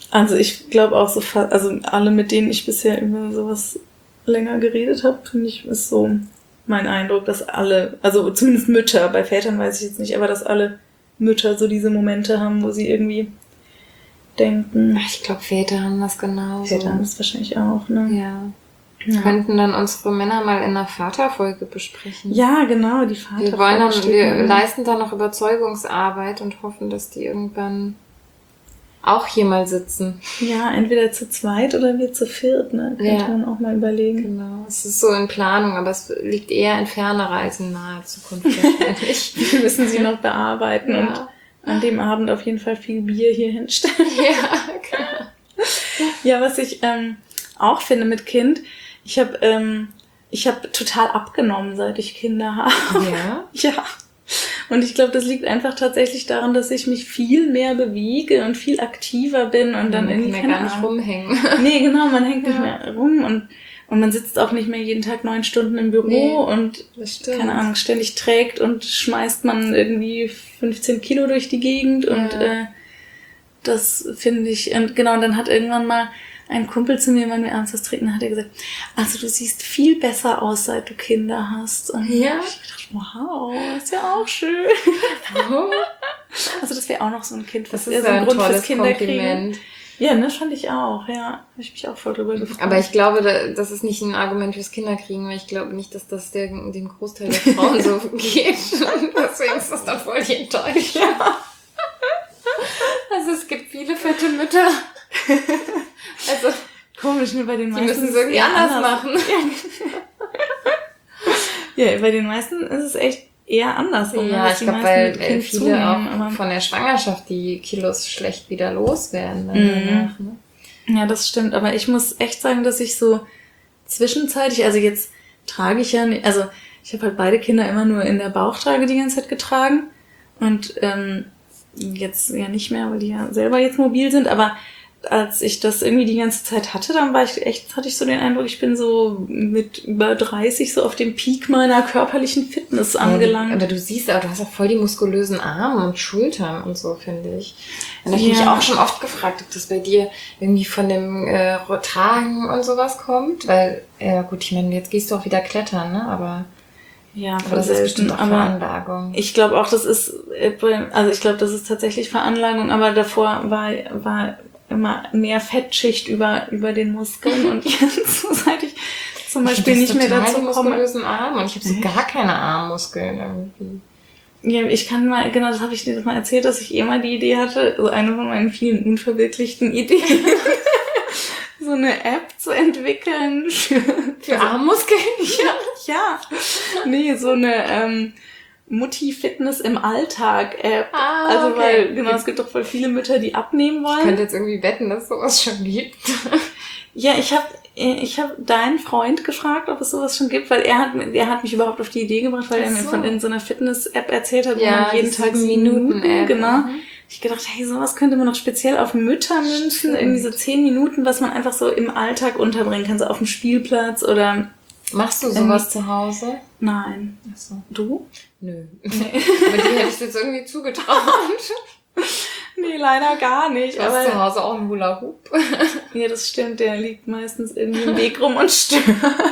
[SPEAKER 2] Also ich glaube auch so, fa- also alle, mit denen ich bisher über sowas länger geredet habe, finde ich, ist so mein Eindruck, dass alle, also zumindest Mütter, bei Vätern weiß ich jetzt nicht, aber dass alle Mütter so diese Momente haben, wo sie irgendwie denken.
[SPEAKER 1] Ach, ich glaube, Väter haben das genauso.
[SPEAKER 2] Väter haben das wahrscheinlich auch, ne?
[SPEAKER 1] Ja.
[SPEAKER 2] Ja.
[SPEAKER 1] Wir könnten dann unsere Männer mal in einer Vaterfolge besprechen.
[SPEAKER 2] Ja, genau, die Vater.
[SPEAKER 1] Wir wollen dann, wir leisten da noch Überzeugungsarbeit und hoffen, dass die irgendwann auch hier mal sitzen.
[SPEAKER 2] Ja, entweder zu zweit oder wir zu viert, ne? Könnte
[SPEAKER 1] Ja.
[SPEAKER 2] man auch mal überlegen.
[SPEAKER 1] Genau. Es ist so in Planung, aber es liegt eher in fernerer als in naher Zukunft wahrscheinlich.
[SPEAKER 2] Wir müssen sie noch bearbeiten
[SPEAKER 1] Ja.
[SPEAKER 2] und an dem Abend auf jeden Fall viel Bier hier hinstellen.
[SPEAKER 1] Ja, genau.
[SPEAKER 2] Ja, was ich ähm, auch finde mit Kind, ich habe ähm, ich habe total abgenommen, seit ich Kinder habe.
[SPEAKER 1] Ja?
[SPEAKER 2] Ja. Und ich glaube, das liegt einfach tatsächlich daran, dass ich mich viel mehr bewege und viel aktiver bin und dann
[SPEAKER 1] Man
[SPEAKER 2] irgendwie
[SPEAKER 1] kann ja
[SPEAKER 2] keine
[SPEAKER 1] gar nicht
[SPEAKER 2] Ahnung.
[SPEAKER 1] rumhängen.
[SPEAKER 2] Nee, genau, man hängt nicht
[SPEAKER 1] Ja.
[SPEAKER 2] mehr rum und und man sitzt auch nicht mehr jeden Tag neun Stunden im Büro
[SPEAKER 1] Nee,
[SPEAKER 2] und
[SPEAKER 1] Das stimmt.
[SPEAKER 2] keine Ahnung, ständig trägt und schmeißt man irgendwie fünfzehn Kilo durch die Gegend und
[SPEAKER 1] Ja.
[SPEAKER 2] äh, das finde ich, und genau, und dann hat irgendwann mal ein Kumpel zu mir, wenn wir abends was trinken, hat er gesagt, also du siehst viel besser aus, seit du Kinder hast. Und
[SPEAKER 1] Ja?
[SPEAKER 2] ich dachte, wow, ist ja auch schön.
[SPEAKER 1] Oh,
[SPEAKER 2] Also das wäre auch noch so ein Kind,
[SPEAKER 1] das
[SPEAKER 2] was
[SPEAKER 1] ist
[SPEAKER 2] eher so
[SPEAKER 1] ein
[SPEAKER 2] ein Grund fürs
[SPEAKER 1] tolles
[SPEAKER 2] Kinderkriegen.
[SPEAKER 1] Kompliment.
[SPEAKER 2] Ja, ne, fand ich auch, ja. Habe ich mich auch voll drüber gefreut.
[SPEAKER 1] Aber ich glaube, da- das ist nicht ein Argument fürs Kinderkriegen, weil ich glaube nicht, dass das der, dem Großteil der Frauen so geht. Deswegen ist das dann voll die Enttäuschung. Also es gibt viele fette Mütter. Also
[SPEAKER 2] Komisch, ne, bei den
[SPEAKER 1] die
[SPEAKER 2] meisten
[SPEAKER 1] müssen
[SPEAKER 2] ist
[SPEAKER 1] es irgendwie
[SPEAKER 2] eher
[SPEAKER 1] anders machen.
[SPEAKER 2] Ja, bei den meisten ist es echt eher andersrum. ne,
[SPEAKER 1] Ja,
[SPEAKER 2] dass
[SPEAKER 1] ich
[SPEAKER 2] die
[SPEAKER 1] glaube,
[SPEAKER 2] meisten
[SPEAKER 1] weil
[SPEAKER 2] mit
[SPEAKER 1] äh,
[SPEAKER 2] Kind
[SPEAKER 1] viele
[SPEAKER 2] zunehmen,
[SPEAKER 1] auch
[SPEAKER 2] aber-
[SPEAKER 1] von der Schwangerschaft die Kilos schlecht wieder loswerden. Dann
[SPEAKER 2] Mhm.
[SPEAKER 1] danach, ne?
[SPEAKER 2] Ja, das stimmt. Aber ich muss echt sagen, dass ich so zwischenzeitlich, also jetzt trage ich ja nicht, also ich habe halt beide Kinder immer nur in der Bauchtrage die ganze Zeit getragen und ähm, jetzt ja nicht mehr, weil die ja selber jetzt mobil sind, aber als ich das irgendwie die ganze Zeit hatte, dann war ich echt, hatte ich so den Eindruck, ich bin so mit über dreißig so auf dem Peak meiner körperlichen Fitness angelangt.
[SPEAKER 1] Ja, aber du siehst auch, du hast auch voll die muskulösen Arme und Schultern und so, finde ich. Und da habe ich
[SPEAKER 2] Ja.
[SPEAKER 1] mich auch schon oft gefragt, ob das bei dir irgendwie von dem äh, Tragen und sowas kommt. Weil, ja gut, ich meine, jetzt gehst du auch wieder klettern, ne? Aber,
[SPEAKER 2] Ja,
[SPEAKER 1] aber das ist bestimmt auch
[SPEAKER 2] aber
[SPEAKER 1] Veranlagung.
[SPEAKER 2] ich glaube auch, das ist, äh, also ich glaube, das ist tatsächlich Veranlagung, aber davor war, war immer mehr Fettschicht über, über den Muskeln und jetzt, seit ich zum Beispiel
[SPEAKER 1] Ich
[SPEAKER 2] nicht mehr
[SPEAKER 1] total
[SPEAKER 2] dazu
[SPEAKER 1] die
[SPEAKER 2] komme.
[SPEAKER 1] muskulösen Arme und ich habe so gar keine Armmuskeln irgendwie.
[SPEAKER 2] Ja, ich kann mal, genau, das habe ich dir das mal erzählt, dass ich eh mal die Idee hatte, so eine von meinen vielen unverwirklichten Ideen, so eine App zu entwickeln für,
[SPEAKER 1] Für Armmuskeln?
[SPEAKER 2] ja, ja, nee, so eine, ähm, Mutti-Fitness im Alltag-App.
[SPEAKER 1] Ah,
[SPEAKER 2] also,
[SPEAKER 1] okay.
[SPEAKER 2] weil, genau, es gibt doch voll viele Mütter, die abnehmen
[SPEAKER 1] Ich
[SPEAKER 2] wollen.
[SPEAKER 1] könnte jetzt irgendwie wetten, dass sowas schon gibt.
[SPEAKER 2] Ja, ich habe ich hab deinen Freund gefragt, ob es sowas schon gibt, weil er hat, er hat mich überhaupt auf die Idee gebracht, weil
[SPEAKER 1] Ach
[SPEAKER 2] er mir
[SPEAKER 1] so.
[SPEAKER 2] von in so einer Fitness-App erzählt hat, wo
[SPEAKER 1] Ja,
[SPEAKER 2] man jeden
[SPEAKER 1] die
[SPEAKER 2] Tag
[SPEAKER 1] sieben Minuten
[SPEAKER 2] Minuten,
[SPEAKER 1] App.
[SPEAKER 2] genau.
[SPEAKER 1] Mhm.
[SPEAKER 2] Ich gedacht, hey, sowas könnte man noch speziell auf Mütter münzen,
[SPEAKER 1] Stimmt.
[SPEAKER 2] irgendwie so zehn Minuten, was man einfach so im Alltag unterbringen kann, so auf dem Spielplatz oder,
[SPEAKER 1] Machst du sowas zu Hause?
[SPEAKER 2] nein.
[SPEAKER 1] Ach so.
[SPEAKER 2] Du?
[SPEAKER 1] Nö. Aber die hätte ich jetzt irgendwie zugetraut.
[SPEAKER 2] Nee, leider gar nicht.
[SPEAKER 1] Du hast
[SPEAKER 2] aber
[SPEAKER 1] zu Hause auch einen Hula Hoop.
[SPEAKER 2] ja, das stimmt, der liegt meistens irgendwie im Weg rum und stört.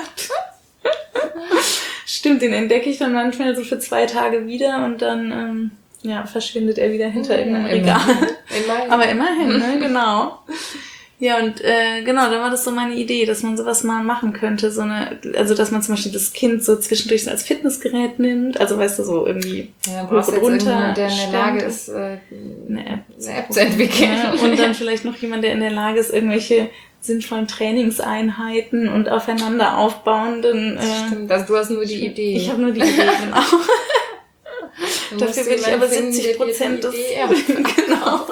[SPEAKER 2] Stimmt, den entdecke ich dann manchmal so für zwei Tage wieder und dann ähm, ja, verschwindet er wieder hinter irgendeinem Regal.
[SPEAKER 1] Immerhin.
[SPEAKER 2] Aber immerhin, ne, genau. Ja, und äh, genau, da war das so meine Idee, dass man sowas mal machen könnte, so eine, also dass man zum Beispiel das Kind so zwischendurch so als Fitnessgerät nimmt, also weißt du, so irgendwie
[SPEAKER 1] ja,
[SPEAKER 2] hoch
[SPEAKER 1] brauchst
[SPEAKER 2] und
[SPEAKER 1] jetzt
[SPEAKER 2] runter
[SPEAKER 1] irgendjemand, der in der Lage
[SPEAKER 2] stemmt.
[SPEAKER 1] ist, äh,
[SPEAKER 2] eine App,
[SPEAKER 1] eine App zu entwickeln.
[SPEAKER 2] Ja, und dann vielleicht noch jemand, der in der Lage ist, irgendwelche sinnvollen Trainingseinheiten und aufeinander aufbauenden. Äh,
[SPEAKER 1] Stimmt, also du hast nur die Idee.
[SPEAKER 2] Ich habe nur die Idee, genau.
[SPEAKER 1] Du
[SPEAKER 2] Dafür
[SPEAKER 1] musst
[SPEAKER 2] will ich
[SPEAKER 1] jemanden
[SPEAKER 2] aber
[SPEAKER 1] finden,
[SPEAKER 2] siebzig
[SPEAKER 1] der dir
[SPEAKER 2] Prozent
[SPEAKER 1] die
[SPEAKER 2] des...
[SPEAKER 1] Idee erbt.
[SPEAKER 2] Genau.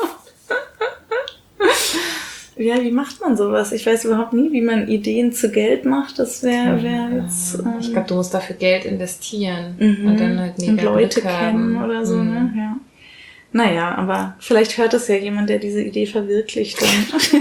[SPEAKER 2] Ja, wie macht man sowas? Ich weiß überhaupt nie, wie man Ideen zu Geld macht. Das wäre wär jetzt... Ähm,
[SPEAKER 1] Ich glaube, du musst dafür Geld investieren.
[SPEAKER 2] mhm.
[SPEAKER 1] Und dann halt mega
[SPEAKER 2] und Leute
[SPEAKER 1] Glück haben.
[SPEAKER 2] kennen oder so,
[SPEAKER 1] Mhm.
[SPEAKER 2] ne? Ja. Naja, aber vielleicht hört es ja jemand, der diese Idee verwirklicht. Dann.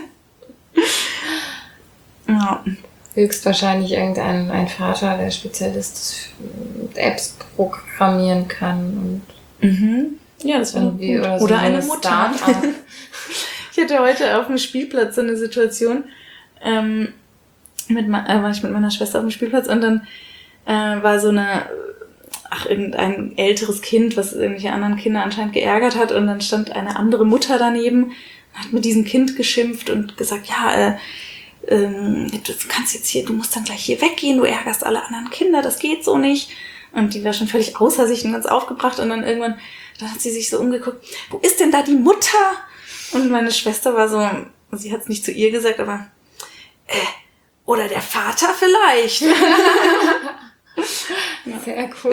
[SPEAKER 2] Ja.
[SPEAKER 1] Höchstwahrscheinlich irgendein ein Vater, der Spezialist mit Apps programmieren kann und
[SPEAKER 2] Mhm. Ja, das wäre
[SPEAKER 1] irgendwie
[SPEAKER 2] gut.
[SPEAKER 1] oder so
[SPEAKER 2] Oder
[SPEAKER 1] ein
[SPEAKER 2] eine Mutter.
[SPEAKER 1] Start-up.
[SPEAKER 2] Ja, hatte heute auf dem Spielplatz so eine Situation, ähm, mit, äh, war ich mit meiner Schwester auf dem Spielplatz und dann äh, war so eine, ach, irgendein älteres Kind, was irgendwelche anderen Kinder anscheinend geärgert hat und dann stand eine andere Mutter daneben, hat mit diesem Kind geschimpft und gesagt, ja, äh, ähm, du kannst jetzt hier, du musst dann gleich hier weggehen, du ärgerst alle anderen Kinder, das geht so nicht. Und die war schon völlig außer sich und ganz aufgebracht und dann irgendwann, dann hat sie sich so umgeguckt, wo ist denn da die Mutter? Und meine Schwester war so, sie hat es nicht zu ihr gesagt, aber äh, oder der Vater vielleicht.
[SPEAKER 1] Sehr cool.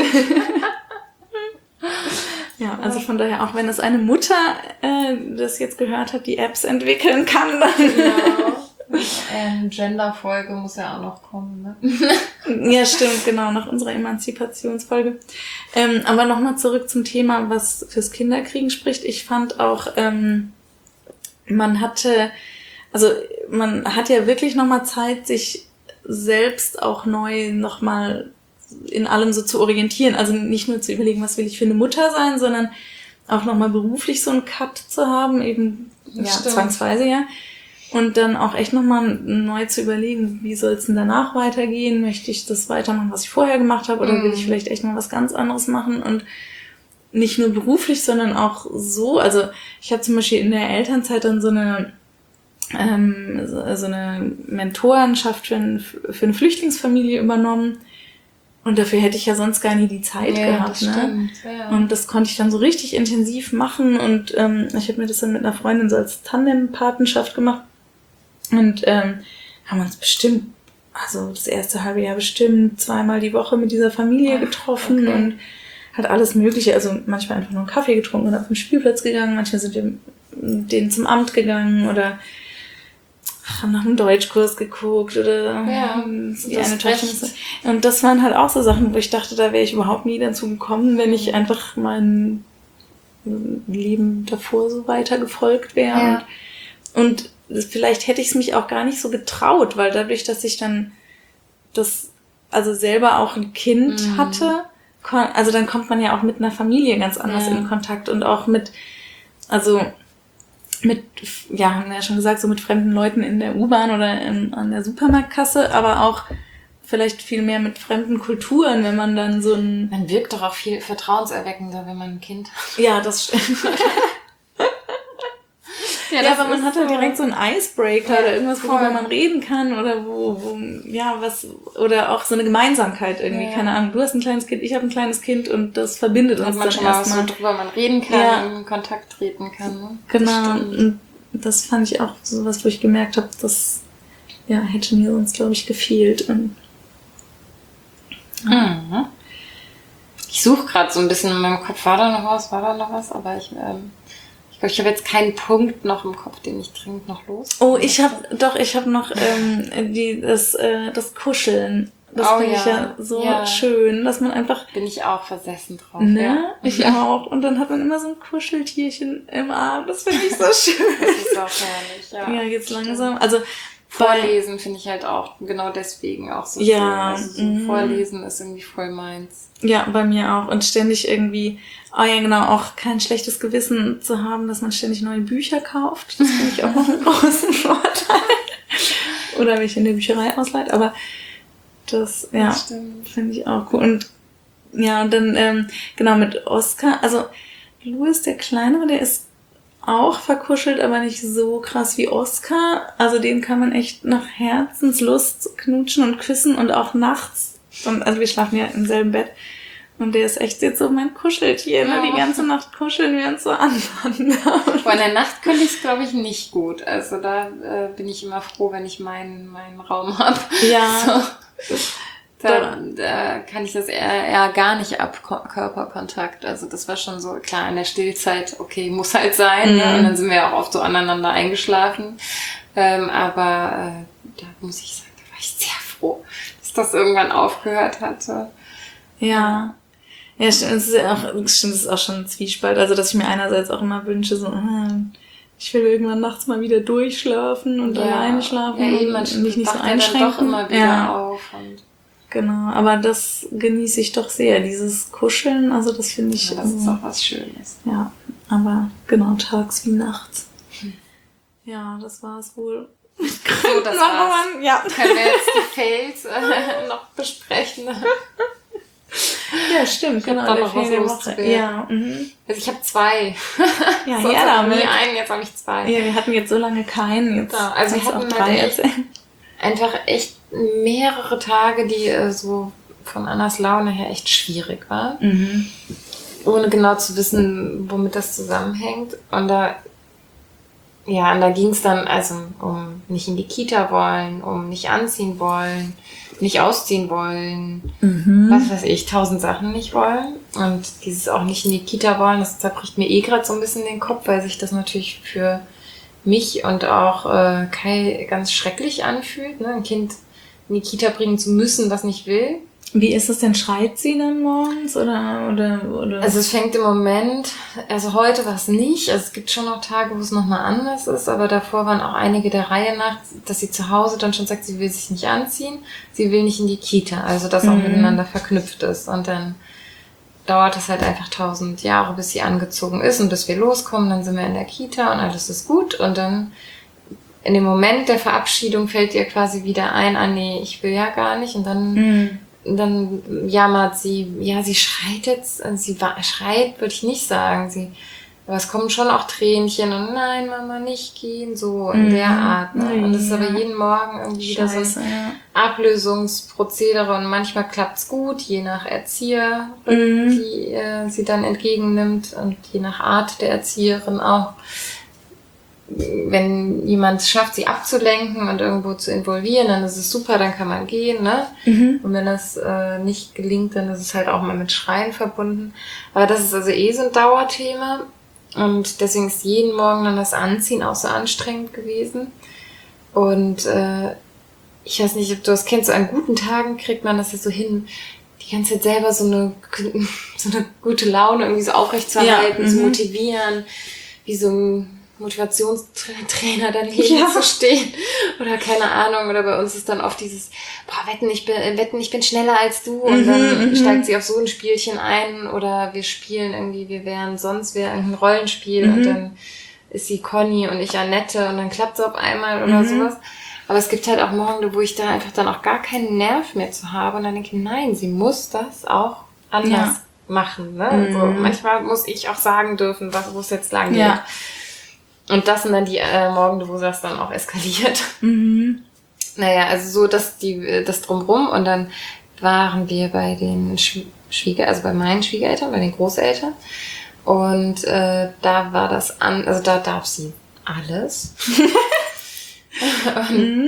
[SPEAKER 2] Ja, also von daher, auch wenn es eine Mutter äh, das jetzt gehört hat, die Apps entwickeln kann, dann...
[SPEAKER 1] Genau. Ähm, Gender-Folge muss ja auch noch kommen, ne?
[SPEAKER 2] Ja, stimmt, genau, nach unserer Emanzipationsfolge. Ähm, aber nochmal zurück zum Thema, was fürs Kinderkriegen spricht. Ich fand auch, ähm, man hatte, also man hat ja wirklich nochmal Zeit, sich selbst auch neu nochmal in allem so zu orientieren. Also nicht nur zu überlegen, was will ich für eine Mutter sein, sondern auch nochmal beruflich so einen Cut zu haben, eben ja, zwangsweise ja. Und dann auch echt nochmal neu zu überlegen, wie soll es denn danach weitergehen? Möchte ich das weitermachen, was ich vorher gemacht habe? Oder mm. will ich vielleicht echt mal was ganz anderes machen? Und nicht nur beruflich, sondern auch so. Also ich habe zum Beispiel in der Elternzeit dann so eine ähm, so, so eine Mentorenschaft für, ein, für eine Flüchtlingsfamilie übernommen. Und dafür hätte ich ja sonst gar nie die Zeit ja, gehabt. Das ne? Ja. Und das konnte ich dann so richtig intensiv machen. Und ähm, ich habe mir das dann mit einer Freundin so als Tandem-Patenschaft gemacht. Und ähm, haben uns bestimmt, also das erste halbe Jahr bestimmt zweimal die Woche mit dieser Familie getroffen. Okay. Und hat alles Mögliche, also manchmal einfach nur einen Kaffee getrunken und auf den Spielplatz gegangen. Manchmal sind wir mit denen zum Amt gegangen oder haben nach einem Deutschkurs geguckt oder
[SPEAKER 1] ja,
[SPEAKER 2] die eine Treffen. Und das waren halt auch so Sachen, wo ich dachte, da wäre ich überhaupt nie dazu gekommen, wenn ich einfach mein Leben davor so weiter gefolgt wäre.
[SPEAKER 1] Ja.
[SPEAKER 2] Und, und vielleicht hätte ich es mich auch gar nicht so getraut, weil dadurch, dass ich dann das, also selber auch ein Kind mhm. hatte, also dann kommt man ja auch mit einer Familie ganz anders ja. in Kontakt und auch mit, also mit, ja, haben wir ja schon gesagt, so mit fremden Leuten in der U-Bahn oder in, an der Supermarktkasse, aber auch vielleicht viel mehr mit fremden Kulturen, wenn man dann so ein...
[SPEAKER 1] Man wirkt doch auch viel vertrauenserweckender, wenn man ein Kind hat.
[SPEAKER 2] Ja, das stimmt. ja, ja aber man hat halt direkt so einen Icebreaker ja, oder irgendwas, worüber voll. man reden kann oder wo, wo, ja, was, oder auch so eine Gemeinsamkeit irgendwie, ja. keine Ahnung. Du hast ein kleines Kind, ich habe ein kleines Kind und das verbindet uns dann erstmal.
[SPEAKER 1] So, worüber man reden kann, ja. in Kontakt treten kann. Ne?
[SPEAKER 2] Genau, und das fand ich auch so was, wo ich gemerkt habe, das, ja, hätte mir sonst, glaube ich, gefehlt. Und,
[SPEAKER 1] ja. mhm. Ich suche gerade so ein bisschen in meinem Kopf, war da noch was, war da noch was, aber ich, ähm, Ich glaube, ich habe jetzt keinen Punkt noch im Kopf, den ich dringend noch los.
[SPEAKER 2] Oh, ich habe doch, ich habe noch ähm, die das äh, das Kuscheln. Das
[SPEAKER 1] oh,
[SPEAKER 2] finde
[SPEAKER 1] ja.
[SPEAKER 2] ich ja so
[SPEAKER 1] ja.
[SPEAKER 2] schön, dass man einfach...
[SPEAKER 1] Bin ich auch versessen drauf.
[SPEAKER 2] Ne?
[SPEAKER 1] Ja.
[SPEAKER 2] Ich auch. Und dann hat man immer so ein Kuscheltierchen im Arm. Das finde ich so schön.
[SPEAKER 1] Das ist auch herrlich, ja.
[SPEAKER 2] Ja, jetzt langsam. Also
[SPEAKER 1] Vorlesen finde ich halt auch genau deswegen auch so
[SPEAKER 2] ja,
[SPEAKER 1] schön. Also so mm. Vorlesen ist irgendwie voll meins.
[SPEAKER 2] Ja, bei mir auch. Und ständig irgendwie, oh ja genau, auch kein schlechtes Gewissen zu haben, dass man ständig neue Bücher kauft. Das finde ich auch noch einen großen Vorteil. Oder mich in der Bücherei ausleiht. Aber das, ja, finde ich auch cool. Und ja, und dann, ähm, genau, mit Oscar, also Louis, der Kleinere, der ist auch verkuschelt, aber nicht so krass wie Oscar. Also den kann man echt nach Herzenslust knutschen und küssen und auch nachts. Und, also wir schlafen ja im selben Bett. Und der ist echt jetzt so mein Kuscheltier. Ja. Ne? Die ganze Nacht kuscheln wir uns so an.
[SPEAKER 1] Vor in der Nacht könnte ich es, glaube ich, nicht gut. Also da äh, bin ich immer froh, wenn ich meinen meinen Raum habe.
[SPEAKER 2] Ja.
[SPEAKER 1] So. Da, da kann ich das eher, eher gar nicht ab, Körperkontakt. Also das war schon so, klar, in der Stillzeit, okay, muss halt sein. Mhm. Ne? Und dann sind wir auch oft so aneinander eingeschlafen. Ähm, aber äh, da muss ich sagen, da war ich sehr froh, dass das irgendwann aufgehört hatte.
[SPEAKER 2] Ja. Ja, stimmt, es ist ja auch, stimmt, es ist auch schon ein Zwiespalt. Also, dass ich mir einerseits auch immer wünsche, so, hm, ich will irgendwann nachts mal wieder durchschlafen und
[SPEAKER 1] ja.
[SPEAKER 2] alleine schlafen
[SPEAKER 1] ja, eben,
[SPEAKER 2] und mich nicht so einschränken.
[SPEAKER 1] Ja, dann doch immer wieder
[SPEAKER 2] ja.
[SPEAKER 1] auf. Und
[SPEAKER 2] genau, aber das genieße ich doch sehr, dieses Kuscheln, also das finde ich...
[SPEAKER 1] Ja, das ist auch was Schönes.
[SPEAKER 2] Ja, aber genau, tags wie nachts. Ja, das war es wohl.
[SPEAKER 1] So, das war's.
[SPEAKER 2] Ja.
[SPEAKER 1] Können wir jetzt die Fails äh, noch besprechen?
[SPEAKER 2] Ja, stimmt,
[SPEAKER 1] ich
[SPEAKER 2] genau.
[SPEAKER 1] Da
[SPEAKER 2] der
[SPEAKER 1] noch was
[SPEAKER 2] Fail der Woche.
[SPEAKER 1] loszuwerden.
[SPEAKER 2] Ja, mhm.
[SPEAKER 1] Also ich habe zwei.
[SPEAKER 2] Ja,
[SPEAKER 1] Sonst
[SPEAKER 2] her
[SPEAKER 1] hatte ich
[SPEAKER 2] damit.
[SPEAKER 1] nie einen, jetzt habe ich zwei.
[SPEAKER 2] Ja, wir hatten jetzt so lange keinen. Jetzt
[SPEAKER 1] Ja, also wir
[SPEAKER 2] kannst du
[SPEAKER 1] hatten
[SPEAKER 2] auch drei
[SPEAKER 1] halt echt,
[SPEAKER 2] erzählen.
[SPEAKER 1] einfach echt mehrere Tage, die äh, so von Annas Laune her echt schwierig waren.
[SPEAKER 2] Mhm.
[SPEAKER 1] Ohne genau zu wissen, womit das zusammenhängt. Und da, ja, und da ging es dann also um nicht in die Kita wollen, um nicht anziehen wollen, nicht ausziehen wollen,
[SPEAKER 2] Mhm.
[SPEAKER 1] was weiß ich, tausend Sachen nicht wollen. Und dieses auch nicht in die Kita wollen, das zerbricht mir eh gerade so ein bisschen den Kopf, weil sich das natürlich für mich und auch äh, Kai ganz schrecklich anfühlt, ne? Ein Kind in die Kita bringen zu müssen, was nicht will.
[SPEAKER 2] Wie ist es denn? Schreit sie dann morgens oder oder oder?
[SPEAKER 1] Also es fängt im Moment, also heute war es nicht, also es gibt schon noch Tage, wo es nochmal anders ist, aber davor waren auch einige der Reihe nach, dass sie zu Hause dann schon sagt, sie will sich nicht anziehen, sie will nicht in die Kita, also das auch
[SPEAKER 2] Mhm.
[SPEAKER 1] miteinander verknüpft ist. Und dann dauert es halt einfach tausend Jahre, bis sie angezogen ist und bis wir loskommen, dann sind wir in der Kita und alles ist gut und dann in dem Moment der Verabschiedung fällt ihr quasi wieder ein, ah nee, ich will ja gar nicht und dann
[SPEAKER 2] Mhm.
[SPEAKER 1] dann jammert sie, ja, sie schreit jetzt, also sie wa- schreit, würde ich nicht sagen, sie, aber es kommen schon auch Tränchen und nein, Mama, nicht gehen, so in
[SPEAKER 2] Mhm.
[SPEAKER 1] der Art, ne? Und das ist
[SPEAKER 2] Ja.
[SPEAKER 1] aber jeden Morgen irgendwie wieder so
[SPEAKER 2] Scheiße,
[SPEAKER 1] ein
[SPEAKER 2] ja.
[SPEAKER 1] Ablösungsprozedere und manchmal klappt's gut, je nach Erzieherin,
[SPEAKER 2] Mhm.
[SPEAKER 1] die äh, sie dann entgegennimmt und je nach Art der Erzieherin auch. Wenn jemand es schafft, sie abzulenken und irgendwo zu involvieren, dann ist es super, dann kann man gehen, ne?
[SPEAKER 2] Mhm.
[SPEAKER 1] Und wenn das äh, nicht gelingt, dann ist es halt auch mal mit Schreien verbunden. Aber das ist also eh so ein Dauerthema. Und deswegen ist jeden Morgen dann das Anziehen auch so anstrengend gewesen. Und äh, ich weiß nicht, ob du das kennst, so an guten Tagen kriegt man das ja so hin, die ganze Zeit selber so eine, so eine gute Laune irgendwie so aufrechtzuerhalten,
[SPEAKER 2] Ja,
[SPEAKER 1] zu
[SPEAKER 2] mhm.
[SPEAKER 1] motivieren, wie so ein Motivationstrainer daneben
[SPEAKER 2] Ja.
[SPEAKER 1] zu stehen oder keine Ahnung, oder bei uns ist dann oft dieses, boah, wetten, ich bin, wetten, ich bin schneller als du und
[SPEAKER 2] Mhm,
[SPEAKER 1] dann
[SPEAKER 2] mhm.
[SPEAKER 1] steigt sie auf so ein Spielchen ein oder wir spielen irgendwie, wir wären sonst wäre irgendein Rollenspiel
[SPEAKER 2] Mhm.
[SPEAKER 1] und dann ist sie Conny und ich Annette und dann klappt es auf einmal oder
[SPEAKER 2] Mhm.
[SPEAKER 1] sowas. Aber es gibt halt auch Morgen, wo ich da einfach dann auch gar keinen Nerv mehr zu habe und dann denke ich, nein, sie muss das auch anders
[SPEAKER 2] Ja.
[SPEAKER 1] machen. Ne?
[SPEAKER 2] Mhm.
[SPEAKER 1] So, manchmal muss ich auch sagen dürfen, was, wo es jetzt lang geht.
[SPEAKER 2] Ja.
[SPEAKER 1] Und das sind dann die äh, Morgen, wo das dann auch eskaliert.
[SPEAKER 2] Mhm.
[SPEAKER 1] Naja, also so das, die, das Drumrum. Und dann waren wir bei den Schw- Schwieger, also bei meinen Schwiegereltern, bei den Großeltern. Und äh, da war das an, also da darf sie alles. Und,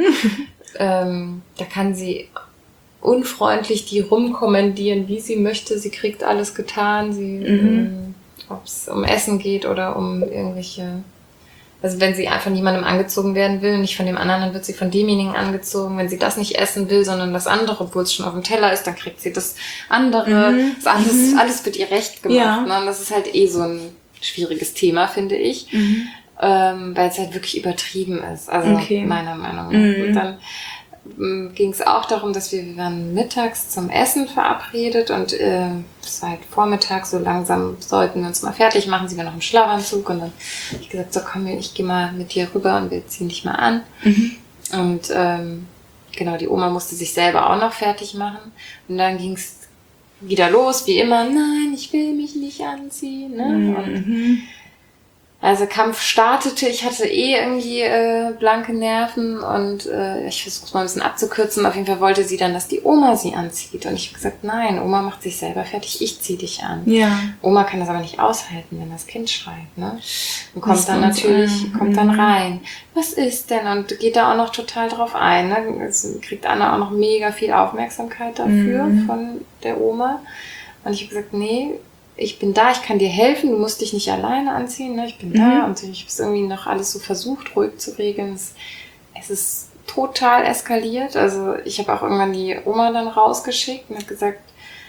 [SPEAKER 1] ähm, da kann sie unfreundlich die rumkommandieren, wie sie möchte. Sie kriegt alles getan. Sie,
[SPEAKER 2] Mhm.
[SPEAKER 1] ähm, ob es um Essen geht oder um irgendwelche, also wenn sie von jemandem angezogen werden will, nicht von dem anderen, dann wird sie von demjenigen angezogen. Wenn sie das nicht essen will, sondern das andere, obwohl es schon auf dem Teller ist, dann kriegt sie das andere.
[SPEAKER 2] Mhm.
[SPEAKER 1] Das alles,
[SPEAKER 2] Mhm.
[SPEAKER 1] alles wird ihr recht gemacht.
[SPEAKER 2] Ja.
[SPEAKER 1] Ne? Und das ist halt eh so ein schwieriges Thema, finde ich.
[SPEAKER 2] Mhm.
[SPEAKER 1] Ähm, weil es halt wirklich übertrieben ist. Also
[SPEAKER 2] Okay.
[SPEAKER 1] meiner Meinung nach.
[SPEAKER 2] Mhm.
[SPEAKER 1] Und dann ging es auch darum, dass wir, wir waren mittags zum Essen verabredet und äh, es war halt Vormittag, so langsam sollten wir uns mal fertig machen, sie war noch im Schlafanzug und dann habe ich gesagt, so komm, ich gehe mal mit dir rüber und wir ziehen dich mal an.
[SPEAKER 2] Mhm.
[SPEAKER 1] Und ähm, genau, die Oma musste sich selber auch noch fertig machen und dann ging es wieder los, wie immer, nein, ich will mich nicht anziehen. Ne? Und
[SPEAKER 2] Mhm.
[SPEAKER 1] also Kampf startete, ich hatte eh irgendwie äh, blanke Nerven und äh, ich versuche es mal ein bisschen abzukürzen. Auf jeden Fall wollte sie dann, dass die Oma sie anzieht. Und ich habe gesagt, nein, Oma macht sich selber fertig, ich zieh dich an.
[SPEAKER 2] Ja.
[SPEAKER 1] Oma kann das aber nicht aushalten, wenn das Kind schreit. Ne? Und kommt
[SPEAKER 2] Das
[SPEAKER 1] dann
[SPEAKER 2] uns
[SPEAKER 1] natürlich,
[SPEAKER 2] ein.
[SPEAKER 1] kommt dann
[SPEAKER 2] Mhm.
[SPEAKER 1] rein. Was ist denn? Und geht da auch noch total drauf ein. Ne? Es kriegt Anna auch noch mega viel Aufmerksamkeit dafür
[SPEAKER 2] Mhm.
[SPEAKER 1] von der Oma. Und ich habe gesagt, nee, ich bin da, ich kann dir helfen, du musst dich nicht alleine anziehen, ne? Ich bin
[SPEAKER 2] Mhm.
[SPEAKER 1] da und ich habe es irgendwie noch alles so versucht, ruhig zu regeln. Es, es ist total eskaliert. Also ich habe auch irgendwann die Oma dann rausgeschickt und habe gesagt,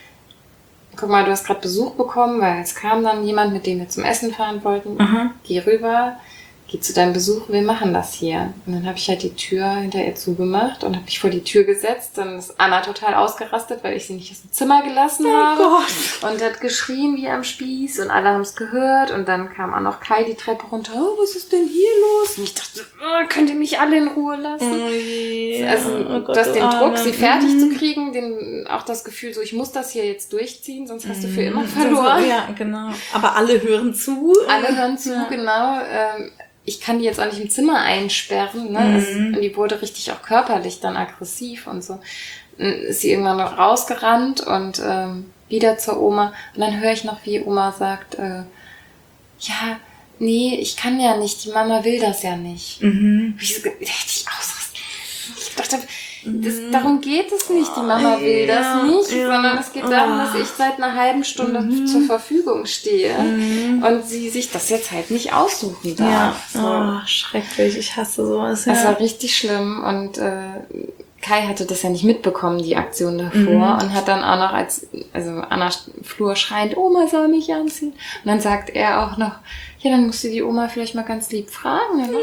[SPEAKER 1] guck mal, du hast gerade Besuch bekommen, weil es kam dann jemand, mit dem wir zum Essen fahren wollten.
[SPEAKER 2] Aha.
[SPEAKER 1] Geh rüber, geh zu deinem Besuch, wir machen das hier. Und dann habe ich halt die Tür hinter ihr zugemacht und habe mich vor die Tür gesetzt. Dann ist Anna total ausgerastet, weil ich sie nicht aus dem Zimmer gelassen habe.
[SPEAKER 2] Gott.
[SPEAKER 1] Und hat geschrien wie am Spieß und alle haben es gehört. Und dann kam auch noch Kai die Treppe runter. Oh, was ist denn hier los? Und ich dachte, oh, könnt ihr mich alle in Ruhe lassen?
[SPEAKER 2] Oh je,
[SPEAKER 1] also
[SPEAKER 2] oh Gott,
[SPEAKER 1] das, den
[SPEAKER 2] oh,
[SPEAKER 1] Druck,
[SPEAKER 2] Arme.
[SPEAKER 1] sie fertig
[SPEAKER 2] mhm.
[SPEAKER 1] zu kriegen, den, auch das Gefühl, so ich muss das hier jetzt durchziehen, sonst hast du für immer
[SPEAKER 2] Mhm.
[SPEAKER 1] verloren.
[SPEAKER 2] So, ja, genau. Aber alle hören zu.
[SPEAKER 1] Alle hören zu,
[SPEAKER 2] ja.
[SPEAKER 1] genau. Ähm, ich kann die jetzt auch nicht im Zimmer einsperren. Ne?
[SPEAKER 2] Mhm.
[SPEAKER 1] Es, und die wurde richtig auch körperlich dann aggressiv und so. Dann ist sie irgendwann noch rausgerannt und ähm, wieder zur Oma. Und dann höre ich noch, wie Oma sagt, äh, ja, nee, ich kann ja nicht, die Mama will das ja nicht.
[SPEAKER 2] Mhm.
[SPEAKER 1] Ich so, hätte ich ausrasten. Ich dachte, das, darum geht es nicht, die Mama will
[SPEAKER 2] ja,
[SPEAKER 1] das nicht,
[SPEAKER 2] ja.
[SPEAKER 1] sondern es geht darum, dass ich seit einer halben Stunde
[SPEAKER 2] mhm.
[SPEAKER 1] zur Verfügung stehe
[SPEAKER 2] mhm.
[SPEAKER 1] und sie sich das jetzt halt nicht aussuchen
[SPEAKER 2] Ja,
[SPEAKER 1] darf. So.
[SPEAKER 2] oh, schrecklich, ich hasse sowas. Ja.
[SPEAKER 1] Das war richtig schlimm und äh, Kai hatte das ja nicht mitbekommen, die Aktion davor,
[SPEAKER 2] mhm.
[SPEAKER 1] und hat dann auch noch als, also an der Flur schreiend, Oma soll mich anziehen. Und dann sagt er auch noch, ja, dann musst du die Oma vielleicht mal ganz lieb fragen, dann macht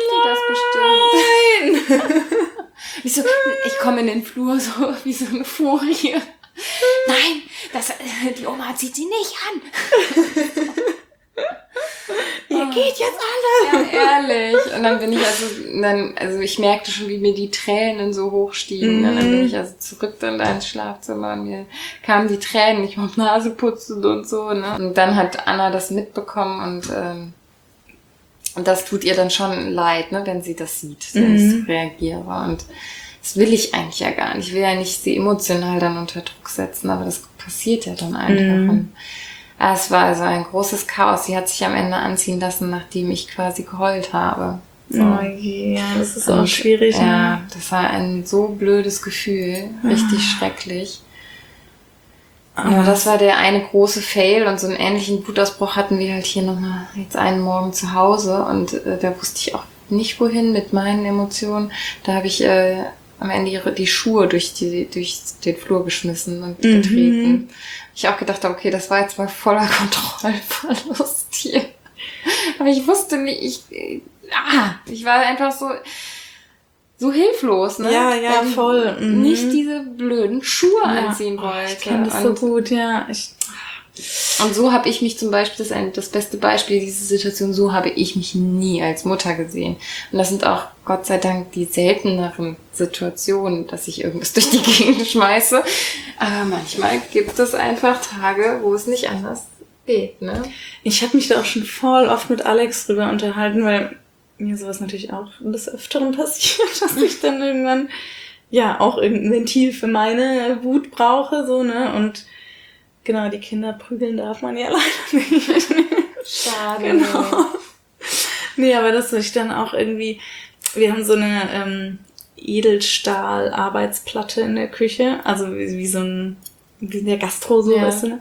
[SPEAKER 1] die das bestimmt. Ich so, ich komme in den Flur so wie so eine Furie. Nein, das, die Oma zieht sie nicht an.
[SPEAKER 2] Ihr geht jetzt alle.
[SPEAKER 1] Ja, ehrlich. Und dann bin ich also, dann, also ich merkte schon, wie mir die Tränen so hochstiegen. Mhm. Und dann bin ich also zurück dann da ins Schlafzimmer und mir kamen die Tränen, ich auf Nase putzte und so, ne. Und dann hat Anna das mitbekommen und, ähm, und das tut ihr dann schon leid, ne, wenn sie das sieht, wenn mhm. ich so reagiere. Und das will ich eigentlich ja gar nicht. Ich will ja nicht sie emotional dann unter Druck setzen, aber das passiert ja dann einfach. Mhm. Und es war also ein großes Chaos. Sie hat sich am Ende anziehen lassen, nachdem ich quasi geheult habe. So.
[SPEAKER 2] Oh je, ja, das ist und, auch schwierig.
[SPEAKER 1] Ja,
[SPEAKER 2] ne?
[SPEAKER 1] Das war ein so blödes Gefühl. Richtig oh. schrecklich. Aber das war der eine große Fail und so einen ähnlichen Wutausbruch hatten wir halt hier nochmal jetzt einen Morgen zu Hause und äh, da wusste ich auch nicht wohin mit meinen Emotionen. Da habe ich äh, am Ende ihre, die Schuhe durch die durch den Flur geschmissen und mhm. getreten. Ich auch gedacht habe, okay, das war jetzt mal voller Kontrollverlust hier. Aber ich wusste nicht, ich, ah, ich war einfach so, so hilflos, ne?
[SPEAKER 2] Ja, ja,
[SPEAKER 1] Weil
[SPEAKER 2] voll.
[SPEAKER 1] Mhm. Nicht diese blöden Schuhe ja. anziehen wollte.
[SPEAKER 2] Ich kenne das so gut, ja. Ich,
[SPEAKER 1] und so habe ich mich zum Beispiel, das ist ein, das beste Beispiel dieser Situation, so habe ich mich nie als Mutter gesehen. Und das sind auch Gott sei Dank die selteneren Situationen, dass ich irgendwas durch die Gegend schmeiße. Aber manchmal gibt es einfach Tage, wo es nicht anders geht, ne?
[SPEAKER 2] Ich habe mich da auch schon voll oft mit Alex drüber unterhalten, weil mir sowas natürlich auch des Öfteren passiert, dass ich dann irgendwann ja auch irgendein Ventil für meine Wut brauche, so, ne? Und genau, die Kinder prügeln darf man ja leider nicht.
[SPEAKER 1] Schade.
[SPEAKER 2] Genau. Nee, aber dass ich dann auch irgendwie, wir haben so eine ähm, Edelstahl-Arbeitsplatte in der Küche, also wie, wie so ein, wie in der Gastro, so, ja. weißt du, ne?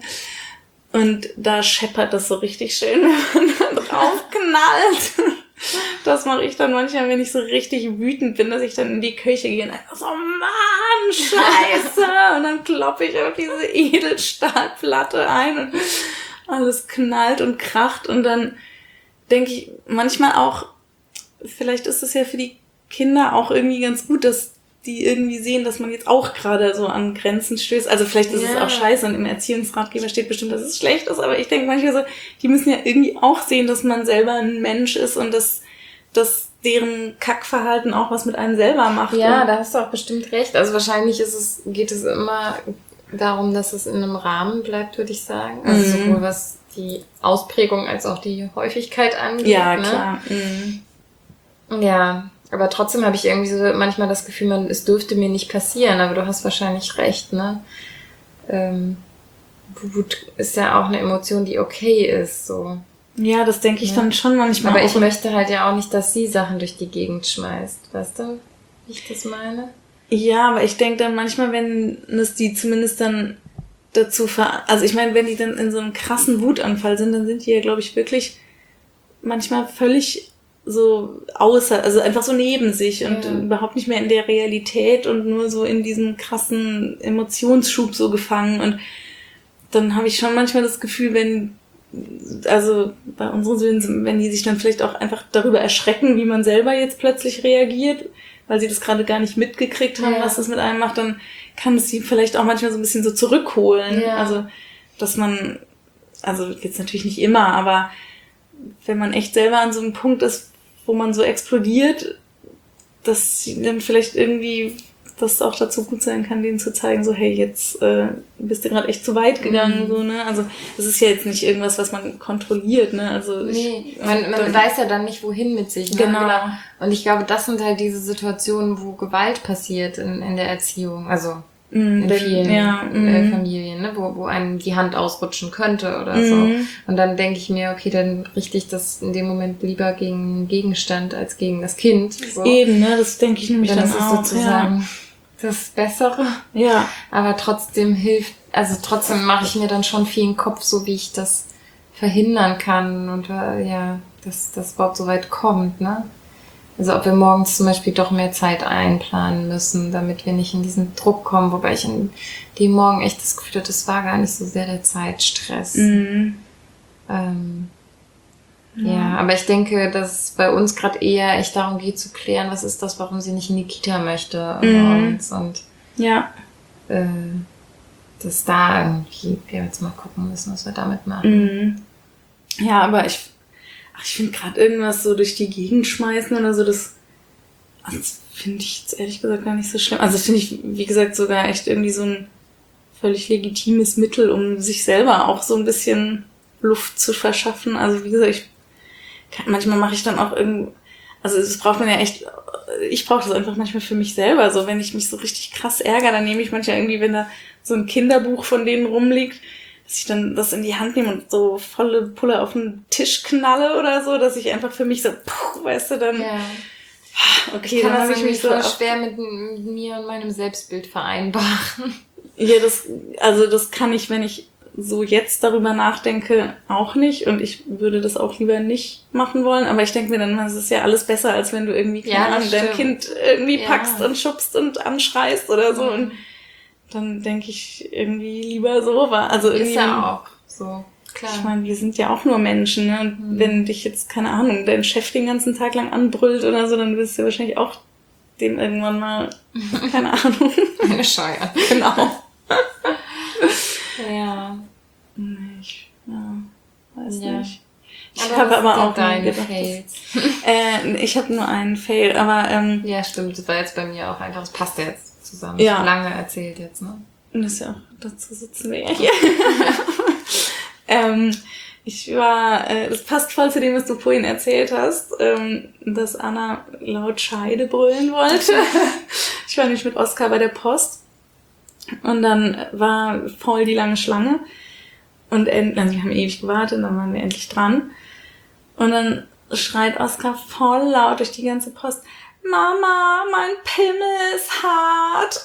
[SPEAKER 2] Und da scheppert das so richtig schön, wenn man da drauf knallt. Das mache ich dann manchmal, wenn ich so richtig wütend bin, dass ich dann in die Küche gehe und einfach so, Mann, scheiße! Und dann kloppe ich auf diese Edelstahlplatte ein und alles knallt und kracht. Und dann denke ich manchmal auch, vielleicht ist es ja für die Kinder auch irgendwie ganz gut, dass die irgendwie sehen, dass man jetzt auch gerade so an Grenzen stößt. Also vielleicht ist ja. es auch scheiße und im Erziehungsratgeber steht bestimmt, dass es schlecht ist, aber ich denke manchmal so, die müssen ja irgendwie auch sehen, dass man selber ein Mensch ist und dass, dass deren Kackverhalten auch was mit einem selber macht.
[SPEAKER 1] Ja,
[SPEAKER 2] und
[SPEAKER 1] da hast du auch bestimmt recht. Also wahrscheinlich ist es, geht es immer darum, dass es in einem Rahmen bleibt, würde ich sagen. Also mhm. sowohl was die Ausprägung als auch die Häufigkeit angeht.
[SPEAKER 2] Ja,
[SPEAKER 1] ne?
[SPEAKER 2] klar. Mhm.
[SPEAKER 1] Ja, aber trotzdem habe ich irgendwie so manchmal das Gefühl, man, es dürfte mir nicht passieren, aber du hast wahrscheinlich recht, ne? Ähm, Wut ist ja auch eine Emotion, die okay ist, so.
[SPEAKER 2] Ja, das denke ich ja. dann schon manchmal.
[SPEAKER 1] Aber
[SPEAKER 2] auch.
[SPEAKER 1] ich möchte halt ja auch nicht, dass sie Sachen durch die Gegend schmeißt, weißt du, wie ich das meine?
[SPEAKER 2] Ja, aber ich denke dann manchmal, wenn es die zumindest dann dazu ver... Also ich meine, wenn die dann in so einem krassen Wutanfall sind, dann sind die ja, glaube ich, wirklich manchmal völlig so außer, also einfach so neben sich und ja. überhaupt nicht mehr in der Realität und nur so in diesem krassen Emotionsschub so gefangen. Und dann habe ich schon manchmal das Gefühl, wenn, also bei unseren Söhnen, wenn die sich dann vielleicht auch einfach darüber erschrecken, wie man selber jetzt plötzlich reagiert, weil sie das gerade gar nicht mitgekriegt haben, ja. was das mit einem macht, dann kann es sie vielleicht auch manchmal so ein bisschen so zurückholen. Ja. Also, dass man, also jetzt natürlich nicht immer, aber wenn man echt selber an so einem Punkt ist, wo man so explodiert, dass sie dann vielleicht irgendwie, dass es auch dazu gut sein kann, denen zu zeigen, so, hey, jetzt äh, bist du gerade echt zu weit gegangen, mhm. so, ne? Also das ist ja jetzt nicht irgendwas, was man kontrolliert, ne? Also
[SPEAKER 1] nee,
[SPEAKER 2] ich,
[SPEAKER 1] man, man dann, weiß ja dann nicht, wohin mit sich. Ne?
[SPEAKER 2] Genau. genau.
[SPEAKER 1] Und ich glaube, das sind halt diese Situationen, wo Gewalt passiert in, in der Erziehung. Also in vielen
[SPEAKER 2] ja,
[SPEAKER 1] äh, Familien, ne, wo, wo einem die Hand ausrutschen könnte oder
[SPEAKER 2] mm.
[SPEAKER 1] so. Und dann denke ich mir, okay, dann richte ich das in dem Moment lieber gegen den Gegenstand als gegen das Kind. So.
[SPEAKER 2] Eben, ne, das denke ich nämlich
[SPEAKER 1] dann,
[SPEAKER 2] dann
[SPEAKER 1] das
[SPEAKER 2] auch.
[SPEAKER 1] ist sozusagen ja. das Bessere.
[SPEAKER 2] Ja.
[SPEAKER 1] Aber trotzdem hilft, also trotzdem mache ich mir dann schon viel im Kopf, so wie ich das verhindern kann und äh, ja, dass das überhaupt so weit kommt, ne? Also ob wir morgens zum Beispiel doch mehr Zeit einplanen müssen, damit wir nicht in diesen Druck kommen, wobei ich in dem Morgen echt das Gefühl hatte, das war gar nicht so sehr der Zeitstress.
[SPEAKER 2] Mhm.
[SPEAKER 1] Ähm,
[SPEAKER 2] ja.
[SPEAKER 1] ja, aber ich denke, dass es bei uns gerade eher echt darum geht zu klären, was ist das, warum sie nicht in die Kita möchte
[SPEAKER 2] mhm.
[SPEAKER 1] morgens und
[SPEAKER 2] ja.
[SPEAKER 1] äh, dass da irgendwie wir jetzt mal gucken müssen, was wir damit machen.
[SPEAKER 2] Mhm. Ja, aber ich Ach, ich finde gerade irgendwas so durch die Gegend schmeißen oder so, das, das finde ich jetzt ehrlich gesagt gar nicht so schlimm. Also das finde ich, wie gesagt, sogar echt irgendwie so ein völlig legitimes Mittel, um sich selber auch so ein bisschen Luft zu verschaffen. Also wie gesagt, ich kann, manchmal mache ich dann auch irgendwie, also das braucht man ja echt, ich brauche das einfach manchmal für mich selber. So, wenn ich mich so richtig krass ärgere, dann nehme ich manchmal irgendwie, wenn da so ein Kinderbuch von denen rumliegt, dass ich dann das in die Hand nehme und so volle Pulle auf den Tisch knalle oder so, dass ich einfach für mich so, puh, weißt du, dann,
[SPEAKER 1] ja.
[SPEAKER 2] okay,
[SPEAKER 1] ich kann
[SPEAKER 2] dann
[SPEAKER 1] das
[SPEAKER 2] habe ich mich so
[SPEAKER 1] voll schwer mit mir und meinem Selbstbild vereinbaren.
[SPEAKER 2] Ja, das, also das kann ich, wenn ich so jetzt darüber nachdenke, auch nicht und ich würde das auch lieber nicht machen wollen, aber ich denke mir dann, es ist ja alles besser, als wenn du irgendwie, keine
[SPEAKER 1] ja,
[SPEAKER 2] Ahnung, dein Kind irgendwie
[SPEAKER 1] ja.
[SPEAKER 2] packst und schubst und anschreist oder so mhm. und dann denke ich irgendwie lieber so war. Also irgendwie,
[SPEAKER 1] ist ja auch so, klar.
[SPEAKER 2] Ich meine, wir sind ja auch nur Menschen, ne? Und mhm. wenn dich jetzt, keine Ahnung, dein Chef den ganzen Tag lang anbrüllt oder so, dann wirst du wahrscheinlich auch dem irgendwann mal, keine Ahnung.
[SPEAKER 1] Eine Scheuer.
[SPEAKER 2] Genau.
[SPEAKER 1] ja.
[SPEAKER 2] Ich, ja, weiß
[SPEAKER 1] ja.
[SPEAKER 2] nicht. Ich
[SPEAKER 1] aber
[SPEAKER 2] habe aber auch
[SPEAKER 1] deine
[SPEAKER 2] gedacht,
[SPEAKER 1] Fails.
[SPEAKER 2] äh, ich habe nur einen Fail, aber ähm,
[SPEAKER 1] ja, stimmt. Das war jetzt bei mir auch einfach. Das passt ja jetzt zusammen.
[SPEAKER 2] Ja.
[SPEAKER 1] Lange erzählt jetzt, ne?
[SPEAKER 2] Und das ist ja auch, dazu sitzen wir ja hier. ähm, ich war, äh, das passt voll zu dem, was du vorhin erzählt hast, ähm, dass Anna laut Scheide brüllen wollte. Ich war nämlich mit Oskar bei der Post und dann war voll die lange Schlange und end- also wir haben ewig gewartet und dann waren wir endlich dran und dann schreit Oskar voll laut durch die ganze Post: Mama, mein Pimmel ist hart.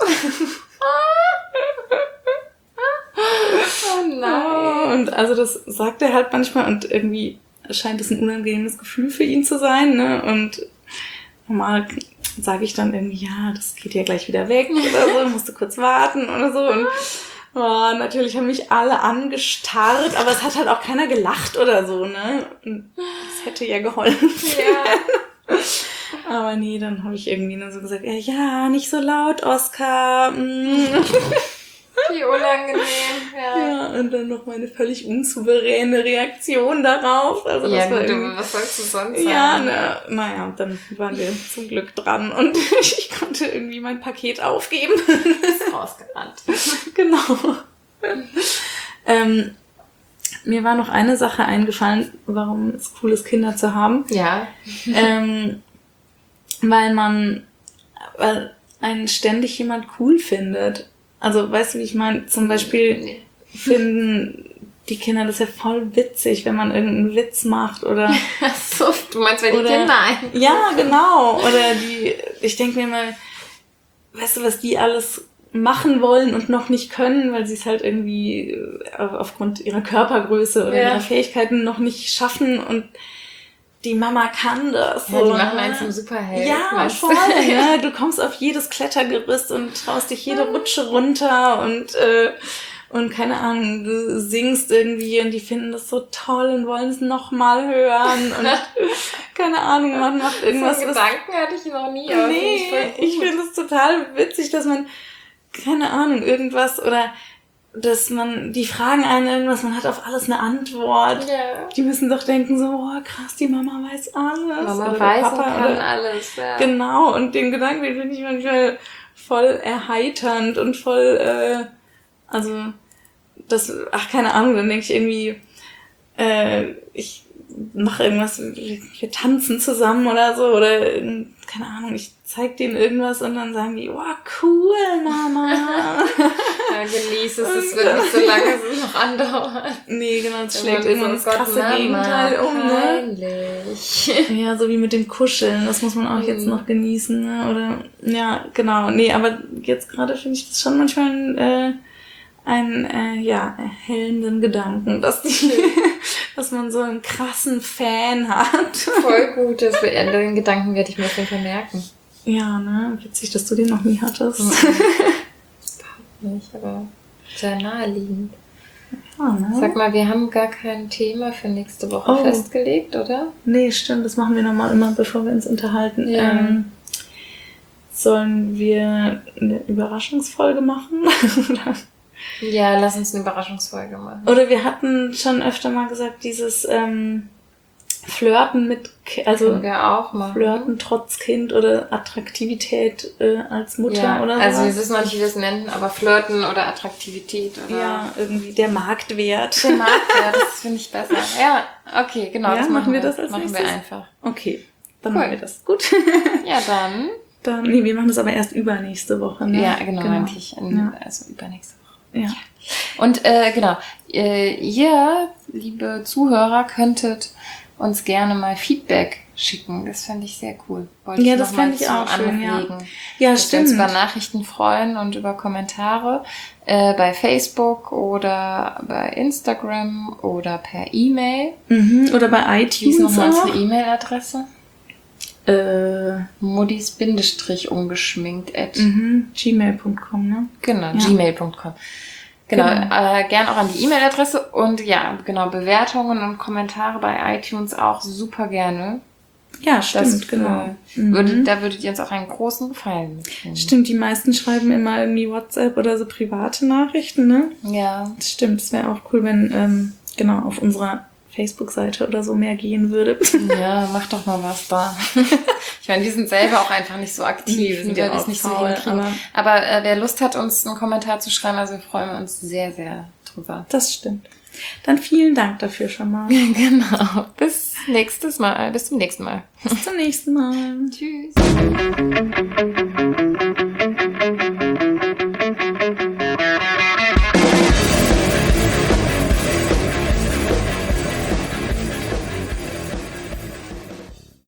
[SPEAKER 1] Oh nein.
[SPEAKER 2] Und also das sagt er halt manchmal und irgendwie scheint es ein unangenehmes Gefühl für ihn zu sein, ne? Und normal sage ich dann irgendwie, ja, das geht ja gleich wieder weg oder so, musst du kurz warten oder so. Und oh, natürlich haben mich alle angestarrt, aber es hat halt auch keiner gelacht oder so, ne? Und das hätte ja geholfen.
[SPEAKER 1] Ja.
[SPEAKER 2] Aber nee, dann habe ich irgendwie nur so gesagt, ja, ja, nicht so laut, Oskar. Mm.
[SPEAKER 1] Wie unangenehm, ja.
[SPEAKER 2] Ja, und dann noch meine völlig unsouveräne Reaktion darauf. Also das
[SPEAKER 1] ja,
[SPEAKER 2] war
[SPEAKER 1] gut,
[SPEAKER 2] irgendwie,
[SPEAKER 1] was sollst du sonst sagen?
[SPEAKER 2] Ja, ne, naja, und dann waren wir zum Glück dran und ich konnte irgendwie mein Paket aufgeben.
[SPEAKER 1] Ist rausgerannt.
[SPEAKER 2] Genau. ähm, mir war noch eine Sache eingefallen, warum es cool ist, Kinder zu haben.
[SPEAKER 1] Ja.
[SPEAKER 2] ähm, weil man, weil einen ständig jemand cool findet. Also, weißt du, wie ich meine? Zum Beispiel nee. finden die Kinder das ja voll witzig, wenn man irgendeinen Witz macht oder...
[SPEAKER 1] so, du meinst, wenn die oder, Kinder ein...
[SPEAKER 2] Ja, genau. Oder die, ich denke mir immer, weißt du, was die alles machen wollen und noch nicht können, weil sie es halt irgendwie aufgrund ihrer Körpergröße oder ja. ihrer Fähigkeiten noch nicht schaffen und die Mama kann das.
[SPEAKER 1] Ja,
[SPEAKER 2] so,
[SPEAKER 1] die machen
[SPEAKER 2] ne?
[SPEAKER 1] einen zum Superheld.
[SPEAKER 2] Ja, voll. Ne? Du kommst auf jedes Klettergerüst und traust dich jede Rutsche runter und äh, und keine Ahnung, du singst irgendwie und die finden das so toll und wollen es nochmal hören und keine Ahnung, man macht irgendwas.
[SPEAKER 1] So Gedanken hatte ich noch nie. Aber
[SPEAKER 2] nee, ich finde es total witzig, dass man, keine Ahnung, irgendwas oder dass man, die fragen einen irgendwas, man hat auf alles eine Antwort.
[SPEAKER 1] Ja.
[SPEAKER 2] Die müssen doch denken so, oh krass, die Mama weiß alles.
[SPEAKER 1] Mama
[SPEAKER 2] oder
[SPEAKER 1] weiß
[SPEAKER 2] der Papa,
[SPEAKER 1] und kann
[SPEAKER 2] oder,
[SPEAKER 1] alles. Ja.
[SPEAKER 2] Genau, und den Gedanken, den finde ich manchmal voll erheiternd und voll, äh, also, das, ach, keine Ahnung, dann denke ich irgendwie, äh, ich mache irgendwas, wir, wir tanzen zusammen oder so, oder, keine Ahnung, ich zeig denen irgendwas und dann sagen die, oh, cool, Mama.
[SPEAKER 1] Ja, genieß es, es wird nicht so lange es noch andauern.
[SPEAKER 2] Nee, genau, es
[SPEAKER 1] Wenn
[SPEAKER 2] schlägt
[SPEAKER 1] man
[SPEAKER 2] irgendwann
[SPEAKER 1] so,
[SPEAKER 2] das
[SPEAKER 1] Gott,
[SPEAKER 2] krasse
[SPEAKER 1] Mama,
[SPEAKER 2] Gegenteil um, ne?
[SPEAKER 1] peinlich.
[SPEAKER 2] Ja, so wie mit dem Kuscheln, das muss man auch jetzt noch genießen, ne? Oder, ja, genau, nee, aber jetzt gerade finde ich das schon manchmal ein, äh, einen, äh, ja, erhellenden Gedanken, dass die, dass man so einen krassen Fan hat.
[SPEAKER 1] Voll gut, das, den Gedanken werde ich mir auf jeden Fall merken.
[SPEAKER 2] Ja, ne, witzig, dass du den noch nie hattest.
[SPEAKER 1] Überhaupt nicht, aber sehr naheliegend.
[SPEAKER 2] Ja, ne?
[SPEAKER 1] Sag mal, wir haben gar kein Thema für nächste Woche
[SPEAKER 2] Oh.
[SPEAKER 1] festgelegt, oder?
[SPEAKER 2] Nee, stimmt, das machen wir normal immer, bevor wir uns unterhalten.
[SPEAKER 1] Ja.
[SPEAKER 2] Ähm, sollen wir eine Überraschungsfolge machen?
[SPEAKER 1] Ja, lass uns eine Überraschungsfolge machen.
[SPEAKER 2] Oder wir hatten schon öfter mal gesagt, dieses ähm, Flirten mit, Ki- also
[SPEAKER 1] Können wir auch machen.
[SPEAKER 2] Flirten trotz Kind oder Attraktivität äh, als Mutter
[SPEAKER 1] Ja,
[SPEAKER 2] oder so.
[SPEAKER 1] also wir wissen noch nicht, wie wir es nennen, aber Flirten oder Attraktivität oder...
[SPEAKER 2] Ja, irgendwie der Marktwert.
[SPEAKER 1] Der Markt, ja, das finde ich besser. Ja, okay, genau,
[SPEAKER 2] Ja,
[SPEAKER 1] das
[SPEAKER 2] machen
[SPEAKER 1] machen
[SPEAKER 2] wir
[SPEAKER 1] wir.
[SPEAKER 2] das als
[SPEAKER 1] machen
[SPEAKER 2] nächstes?
[SPEAKER 1] wir einfach.
[SPEAKER 2] Okay, dann
[SPEAKER 1] Cool.
[SPEAKER 2] machen wir das. Gut.
[SPEAKER 1] Ja, dann...
[SPEAKER 2] Dann, nee, wir machen das aber erst übernächste Woche. Ne?
[SPEAKER 1] Ja, genau, meinte ich. In,
[SPEAKER 2] Ja.
[SPEAKER 1] Also übernächste Woche.
[SPEAKER 2] Ja.
[SPEAKER 1] Und äh, genau, äh, ihr, liebe Zuhörer, könntet uns gerne mal Feedback schicken. Das fände ich sehr cool. Wollte
[SPEAKER 2] Ja,
[SPEAKER 1] ich
[SPEAKER 2] das
[SPEAKER 1] noch mal
[SPEAKER 2] fände ich
[SPEAKER 1] zum
[SPEAKER 2] auch schön, ja.
[SPEAKER 1] Anregen.
[SPEAKER 2] Ja,
[SPEAKER 1] Dass wir uns
[SPEAKER 2] stimmt.
[SPEAKER 1] über Nachrichten freuen und über Kommentare äh, bei Facebook oder bei Instagram oder per E-Mail.
[SPEAKER 2] Mhm. Oder bei
[SPEAKER 1] Wie ist
[SPEAKER 2] iTunes
[SPEAKER 1] nochmal
[SPEAKER 2] auch.
[SPEAKER 1] unsere E-Mail-Adresse?
[SPEAKER 2] Äh,
[SPEAKER 1] Muddis Bindestrich ungeschminkt at
[SPEAKER 2] mhm. gmail punkt com, ne?
[SPEAKER 1] genau,
[SPEAKER 2] Ja.
[SPEAKER 1] gmail punkt com. Genau,
[SPEAKER 2] Genau.
[SPEAKER 1] Äh, gern auch an die E-Mail-Adresse und ja, genau, Bewertungen und Kommentare bei iTunes auch super gerne.
[SPEAKER 2] Ja, stimmt,
[SPEAKER 1] Das,
[SPEAKER 2] genau.
[SPEAKER 1] Äh,
[SPEAKER 2] Mhm.
[SPEAKER 1] würdet, da würdet ihr uns auch einen großen Gefallen mitnehmen.
[SPEAKER 2] Stimmt, die meisten schreiben immer irgendwie WhatsApp oder so private Nachrichten, ne?
[SPEAKER 1] Ja.
[SPEAKER 2] Das stimmt, es wäre auch cool, wenn, ähm, genau, auf unserer Facebook-Seite oder so mehr gehen würde.
[SPEAKER 1] Ja, mach doch mal was da. Ich meine, wir sind selber auch einfach nicht so aktiv,
[SPEAKER 2] Nee,
[SPEAKER 1] sind
[SPEAKER 2] wir
[SPEAKER 1] weil wir es
[SPEAKER 2] auch
[SPEAKER 1] nicht so
[SPEAKER 2] faul,
[SPEAKER 1] hinkriegen.
[SPEAKER 2] aber-
[SPEAKER 1] Aber äh, wer Lust hat, uns einen Kommentar zu schreiben, also wir freuen uns sehr, sehr drüber.
[SPEAKER 2] Das stimmt. Dann vielen Dank dafür schon mal.
[SPEAKER 1] Genau. Bis nächstes Mal. Bis zum nächsten Mal.
[SPEAKER 2] Bis zum nächsten Mal.
[SPEAKER 1] Tschüss.